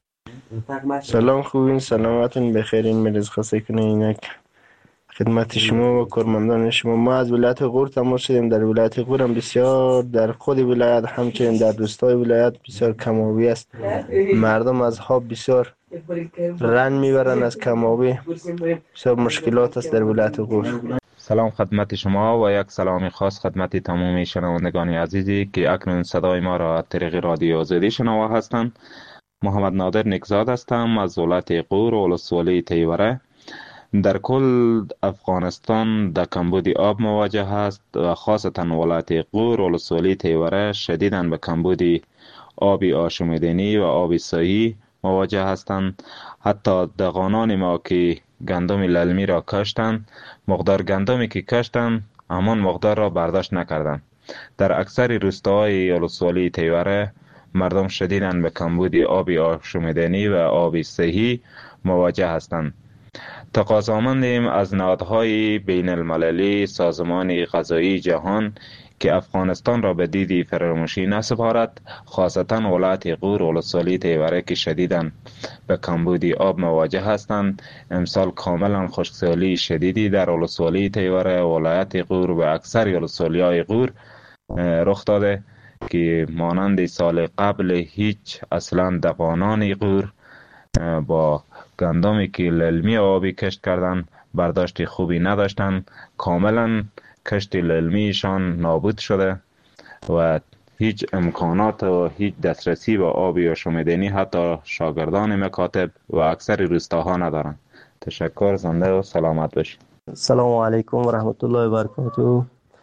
سلام، خوبین؟ سلامتون بخیرین؟ مرز خاصه کنه اینک خدمت شما و کارمندان شما. ما از ولایت غور تماس شدیم. در ولایت غور هم بسیار در خود ولایت همچنین در دوستای ولایت بسیار کم‌آبی است. مردم از آب بسیار رنج میبرن از کم‌آبی، بسیار مشکلات است در ولایت غور. سلام خدمت شما و یک سلام خاص خدمت تمام شنوندگان عزیزی که اکنون صدای ما را از طریق رادیو آزادی شنوا هستند. محمد نادر نکزاد هستم از ولایت غور و ولسوالی تیوره. در کل افغانستان در کمبود آب مواجه است و خاصتا ولایت غور و ولسوالی تیوره شدیداً به کمبود آب آشامیدنی و آب صحی مواجه هستند. حتی دهقانان ما که گندم للمی را کاشتند، مقدار گندمی که کاشتند همان مقدار را برداشت نکردند. در اکثر روستاهای ولسوالی تیوره مردم شدیداً به کمبود آب آشامیدنی و آب صحی مواجه هستند. تقاضامندیم از نهادهای بین المللی، سازمان غذایی جهان که افغانستان را به دیدی فراموشی نسپارد، خاصتاً ولایت غور و ولسوالی تیوره که شدیداً به کمبود آب مواجه هستند. امسال کاملا خشکسالی شدیدی در ولسوالی تیوره، ولایت غور و اکثر ولسوالی‌های غور رخ داده که مانند سال قبل هیچ اصلا دهقانان غور با گندمی که للمی آبی کشت کردن برداشت خوبی نداشتن. کاملا کشت للمیشان نابود شده و هیچ امکانات و هیچ دسترسی به آبی آشامیدنی حتی شاگردان مکاتب و اکثر روستاها ندارند. تشکر، زنده و سلامت باشید. سلام علیکم و رحمت الله و برکاته.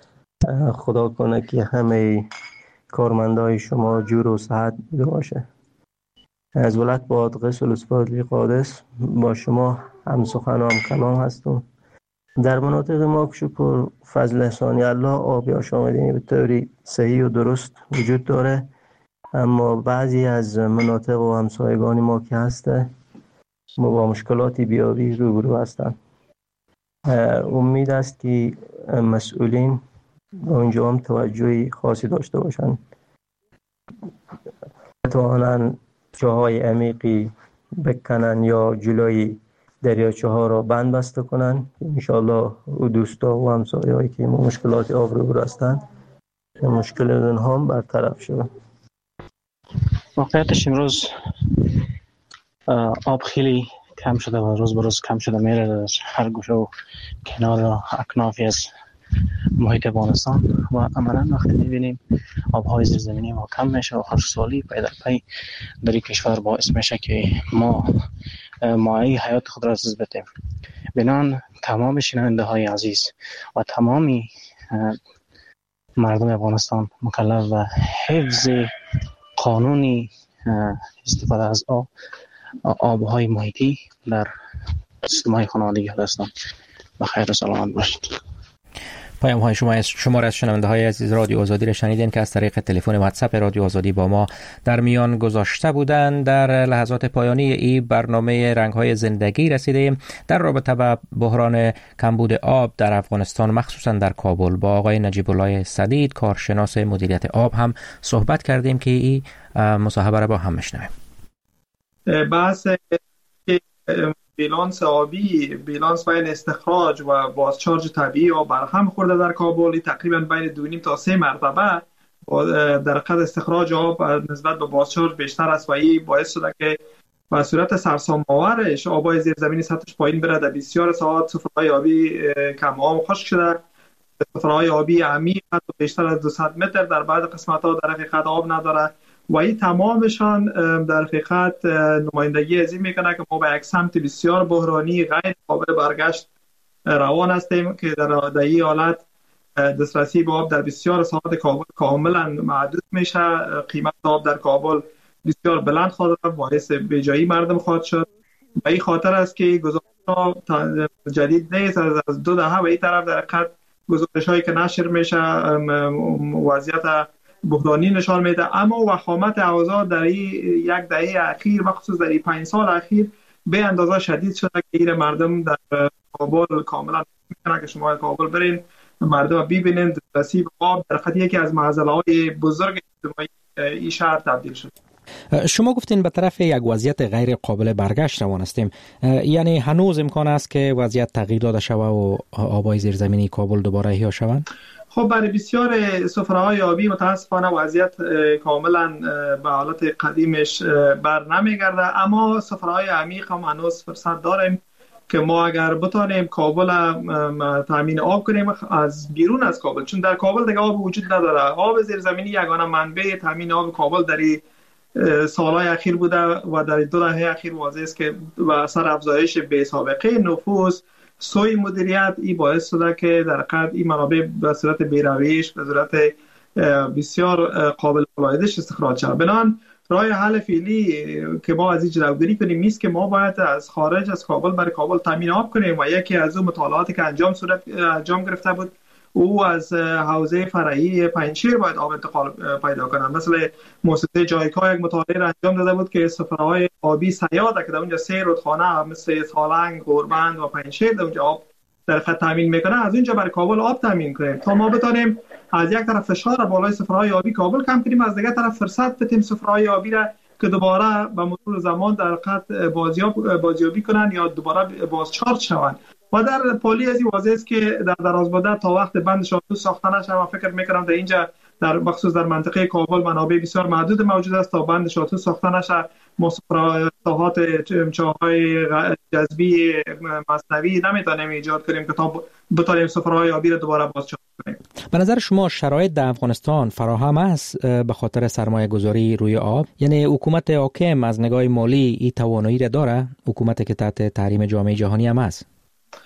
خدا کنه که همه کارمندای شما جور و صحت بوده باشه. از ولایت بادغیس و لسپارلی قادس با شما هم سخن و هم کلام هستم. در مناطق ما که شکر فضل احسانی الله آب آشامیدنی به طوری صحیح و درست وجود داره، اما بعضی از مناطق و همسایگان ما که هسته ما با مشکلاتی بیابی روبرو هستند. امید است که مسئولین اونجا هم توجهی خاصی داشته باشند، بتوانند جاهای عمیقی بکنن یا جلوی دریاچه ها را بند بسته کنن. انشالله او دوستا و همسایه هایی که ما مشکلات آب روبرو هستند مشکل اونها هم برطرف شود. واقعیتش امروز آب خیلی کم شده و روز به روز کم شده میره در هر گوشه و کنار و اکنافی از محیط افغانستان و عملا وقتی میبینیم آبهای زیرزمینی ما کم میشه و هر سالی پی در پی در این کشور باعث میشه که ما مایه حیات خود را از دست بدیم. بنان تمام شنونده های عزیز و تمامی مردم افغانستان مکلف و حفظ قانونی استفاده از آب آبهای محیطی در سیستم‌های خانوادگی هستند. بخیر و سلامت باشید. پیام های شما از شماره از شنونده های عزیز رادیو آزادی را شنیدین که از طریق تلفن واتساپ رادیو آزادی با ما در میان گذاشته بودند. در لحظات پایانی این برنامه رنگ های زندگی رسیدیم. در رابطه با بحران کمبود آب در افغانستان مخصوصا در کابل با آقای نجیب الله سدید کارشناس مدیریت آب هم صحبت کردیم که این مصاحبه را با هم میشنویم. بحث بیلانس آبی، بیلانس بین استخراج و بازچارج طبیعی آب برهم خورده در کابل تقریبا بین دو نیم تا سه مرتبه در قد استخراج آب نسبت به بازچارج بیشتر است و این باعث شده که به صورت سرسام‌آورش آبای زیرزمینی سطحش پایین بره. در بسیار ساعات سفره‌های آبی کم آب خشک شده، سفره‌های آبی عمیق حتی بیشتر از دویست متر در بعض قسمت‌ها در حقیقت آب نداره و این تمامشان در حقیقت نمایندگی از این میکنه که ما به یک سمت بسیار بحرانی غیر قابل برگشت روان هستیم که در این حالت دسترسی به آب در بسیار ساعات کابل کاملا محدود میشه. قیمت آب در کابل بسیار بلند خواهد رفت، باعث بیجایی مردم خواهد شد و این خاطر است که گزارش جدید نیست از دو دهه و این طرف در حقیقت گزارش هایی که نشر میشه وضعیت بحرانی نشان میده، اما وخامت اوضاع در این یک دهه اخیر مخصوص در این پنج سال اخیر به اندازه شدید شده که این مردم در کابل کاملا میکنه که شما کابل برین مردم ببینید دسترسی به آب در حقیقت یکی از معضله‌های بزرگ اجتماعی این شهر تبدیل شد. شما گفتین به طرف یک وضعیت غیر قابل برگشت روان هستیم، یعنی هنوز امکان است که وضعیت تغییر داده شود و آبای زیرزمینی کابل دوباره احیا شوند؟ خب برای بسیار سفره‌های آبی متاسفانه وضعیت کاملا به حالت قدیمش بر نمیگرده، اما سفره‌های عمیق هم هنوز فرصت داریم که ما اگر بتانیم کابل تامین آب کنیم از بیرون از کابل، چون در کابل دیگه آب وجود نداره. آب زیرزمینی یگانه منبع تامین آب کابل در سالهای اخیر بوده و در دو دهه اخیر واضح است که با اثر افزایش بی سابقه نفوس سوی مدیریت این باعث شده که در حقیقت این منابع به صورت بی‌رویش به صورت بسیار قابل ملاحظه‌اش استخراج شد. بنابراین راه حل فعلی که ما از این جلوگیری کنیم نیست که ما باید از خارج از کابل برای کابل تامین آب کنیم و یکی از اون مطالعاتی که انجام صورت انجام گرفته بود او از حوزه فرعی پنجشیر باید آب انتقال پیدا کنند. مثلا مؤسسه جایکا یک مطالعه را انجام داده بود که سفره‌های آبی سیاده که در اونجا سه رودخانه مثل سالنگ، غوربند و پنجشیر در اونجا آب در خط تامین میکنه، از اونجا برای کابل آب تامین کنیم تا ما بتونیم از یک طرف فشار بالای سفره‌های آبی کابل کم کنیم، از دیگر طرف فرصت بدیم سفره‌های آبی را که دوباره به مرور زمان در حقیقت بازیاب بازیابی کنن یا دوباره بازچارج شوند. و در پالی از این واضح است که در دراز مدت تا وقت بند شاتو ساخته نشه و فکر میکنم در اینجا در مخصوص در منطقه کابل منابع بسیار محدود موجود است تا بند شاتو ساخته نشه مصرفات چاهای جذبی مصنوعی نمیتونیم ایجاد کنیم که تا بتونیم سفرهای آبی را دوباره بازچارج کنیم. به نظر شما شرایط در افغانستان فراهم است به خاطر سرمایه گذاری روی آب؟ یعنی حکومت حاکم از نگاه مالی این توانایی را داره؟ حکومتی که تحت تحریم جامعه جهانی هم است؟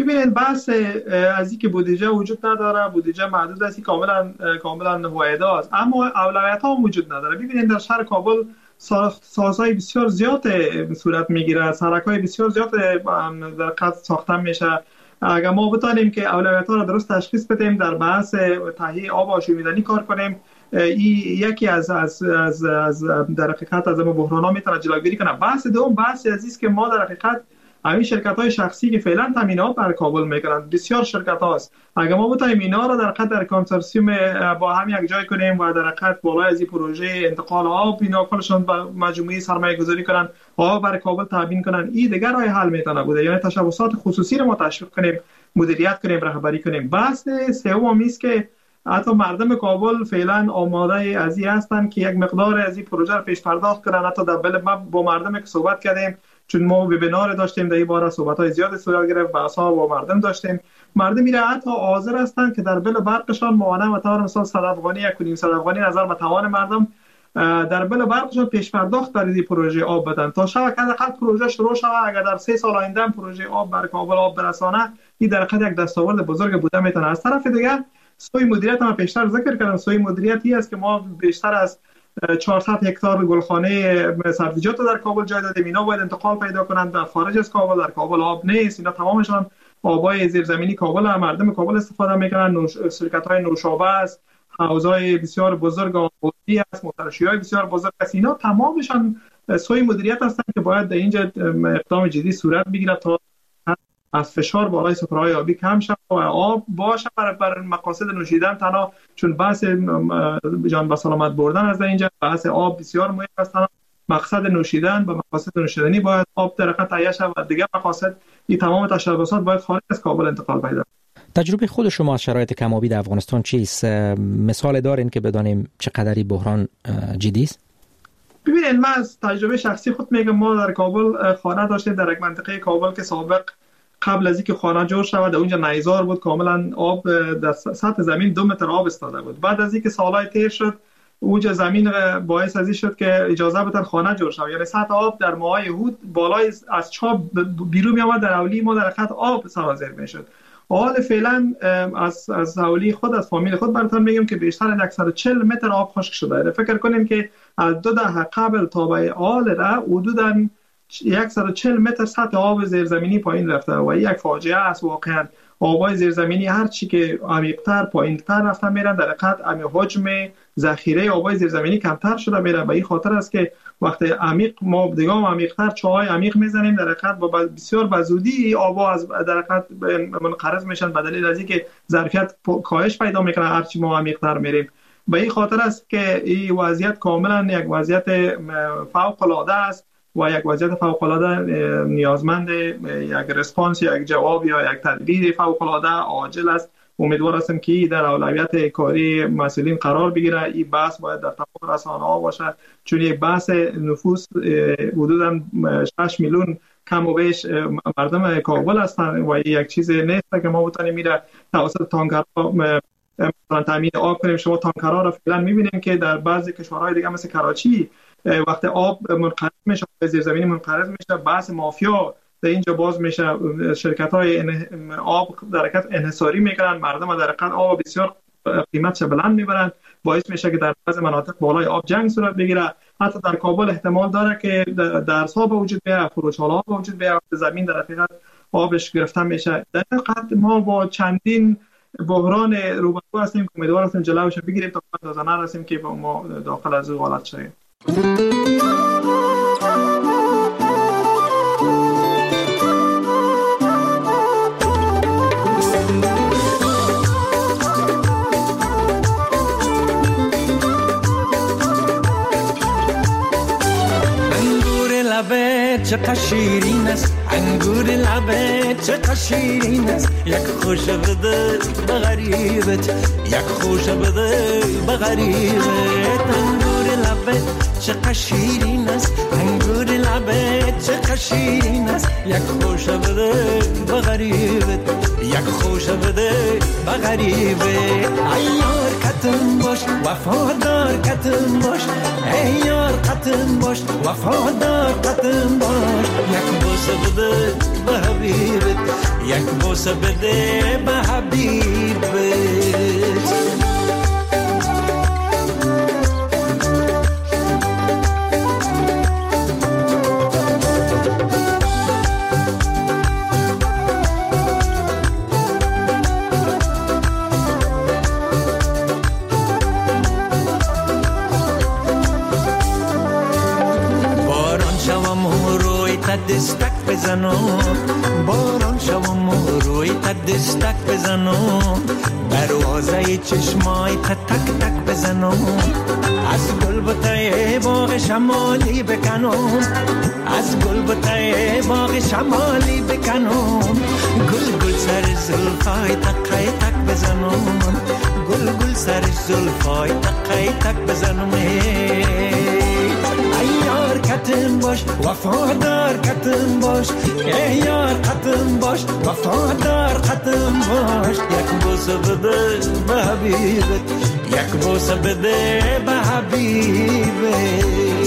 ببینید بحث از اینکه بودجه وجود نداره، بودجه محدود است، کاملا کاملا هویدا است، اما اولویت ها وجود نداره. ببینید در شهر کابل سازهای بسیار زیاد صورت میگیره، سرک‌های بسیار زیاد در قد ساخته میشه. اگر ما بتانیم که اولویت ها را درست تشخیص بدیم، در بحث تهیه آب آشامیدنی کار کنیم، این یکی از از از, از در حقیقت از بحران ها میتونه جلوگیری کنه. بحث دوم بحث عزیز که ما در حقیقت همین شرکت های شخصی که فعلا تامین آب بر کابل میکنند بسیار شرکت هاست، اگر ما بتونیم اینا را در حقیقت در کنسورسیوم با هم یک جای کنیم و در حقیقت بالای از این پروژه انتقال آب اینا کلشون با مجموعه سرمایه گذاری کنن، آب بر کابل تامین کنن، این دیگر راه حل میتونه بوده. یعنی تشبثات خصوصی رو ما تشویق کنیم، مدیریت کنیم، رهبری کنیم. بحث سوم است که حتی مردم کابل فعلا آماده از این هستند که یک مقدار از این پروژه رو پیش پرداخت کنن. حتی در بل ما با مردم که صحبت کردیم، چون ما وبینار داشتیم در این باره صحبت‌های زیاد صورت گرفت، بحث‌ها با مردم داشتیم، مردم میره حتی حاضر هستند که در بل برقشان معاونه و طور مثال صد افغانی یک و نیم صد افغانی نظر به توان مردم در بل برقشان پیش پرداخت برای این پروژه آب بدن تا شب که حداقل پروژه شروع شود. اگر در سه سال آینده پروژه آب بر کابل آب برسانه، این در حقیقت یک دستاورد بزرگ بوده میتونه. از طرف دیگه سوی مدیریت هم پیشتر ذکر کردم، سوی مدیریتی است که ما بیشتر از چهارصد هکتار گلخانه سبزیجات در کابل جای دادیم. اینا باید انتقال پیدا کنند در خارج از کابل. در کابل آب نیست، اینا تمامشان آبای زیرزمینی کابل هم مردم کابل استفاده میکنن. نوش... شرکت‌های نوشابه است، حوضای بسیار بزرگ آبی است، موترشی‌های بسیار بزرگ است، اینا تمامشان سوی مدیریت هستند که باید در اینجا اقدام جدی صورت بگیرد تا از فشار بالای سفره‌های آبی کم شود و آب باشه بر, بر مقاصد نوشیدن تنها، چون بحث جان به سلامت بردن از اینجا بحث آب بسیار مهم است. مقصد نوشیدن و مقاصد نوشیدنی باید آب در حقیقت تهیه شود و دیگر مقاصد این تمام تشبثات باید خارج از کابل انتقال پیدا کنند. تجربه خود شما از شرایط کم‌آبی در افغانستان چیست؟ مثال دارین که بدانیم چقدری بحران جدی است؟ ببینید من از تجربه شخصی خود میگم، ما در کابل خانه داشتیم در یک منطقه کابل که سابق قبل از اینکه خانه جور شود اونجا نیزار بود، کاملا آب در سطح زمین دو متر آب استاده بود. بعد از اینکه سالهای تیر شد اونجا زمین باعث ازی شد که اجازه بدن خانه جور شود، یعنی سطح آب در ماهای هود بالای از چاب بیرون می آمد، در اولی ما در خط آب سرازیر میشد. حال فعلا از از حوالی خود از فامیل خود براتون میگم که بیشتر از صد و چهل متر آب خشک شده. فکر کنیم که از دو دهه قبل تا به حال را حدوداً صد و چهل متر سطح آب زیرزمینی پایین رفته و یک فاجعه است. واقعا آبای زیرزمینی هر چی که عمیق‌تر پایین‌تر رفته میرن، در حقیقت امی حجم ذخیره آبای زیرزمینی کمتر شده میره. به این خاطر است که وقتی عمیق ما دیگه عمیق‌تر چاهای عمیق میزنیم، در حقیقت با بسیار بزودی آبا از در حقیقت منقرض میشن به دلیل از اینکه ظرفیت کاهش پیدا میکنه هر چی ما عمیق‌تر میریم. به این خاطر است که این وضعیت کاملا یک وضعیت فوق‌العاده است و یک وضعیت فوق‌العاده نیازمند یک رسپانس، یک جواب یا یک تدبیر فوق‌العاده عاجل است. امیدوار هستم که در اولویت کاری مسئولین قرار بگیره. این بحث باید در تمام رسانه‌ها باشه، چون یک بحث نفوس حدوداً شش میلیون کم و بیش مردم کابل هستند و یک چیز نیست که ما بتونیم میره توسط تانکرها مثلا تامین آب کنیم. شما تانکرها را فعلا می‌بینیم که در بعضی کشورهای دیگه مثل کراچی وقتی آب منقرض میشه، زیرزمینی منقرض میشه، بحث مافیا در اینجا باز میشه، شرکت‌های آب در حرکت انحصاری میکنن، مردم در حرکت آب بسیار قیمتش بلند میبرن، باعث میشه که در بعضی مناطق بالای آب جنگ صورت بگیره. حتی در کابل احتمال داره که درس‌ها به وجود بیاد، فروش‌ها به وجود بیاد، زمین در حقیقت آبش گرفته میشه. در حقیقت ما با چندین بحران روبرو هستیم که امیدوار هستیم جلوش بگیریم تا اندازه نرسیم که با ما داخل از او حالت شیم. چقدر شیرین است انگور لبت، چقدر شیرین است یک خوش بده به غریبت، یک خوش بده به غریبت. انگور لبت چقدر شیرین است انگور لبت، چقدر شیرین است یک خوش بده به غریبت، یک خوش بده به غریبت. ای یار کتم باش وفادار کتم باش، ای یار کتم باش وفادار کتم باش، یک بوسه بده به حبیبت یک بوسه بده به حبیبت دستک بزنم باران شوم و روی تا دستک بزنم دروازه چشمای تا تک تک بزنم از گل بوته باغ شمالی بکنم از گل بوته باغ شمالی بکنم گل گل سر زلفای تقای تک بزنم گل گل سر زلفای تقای تک بزنم یار کتم باش وفادار کتم باش ای یار کتم باش وفادار کتم باش یک بوسه بده به حبیبت یک بوسه بده به حبیبت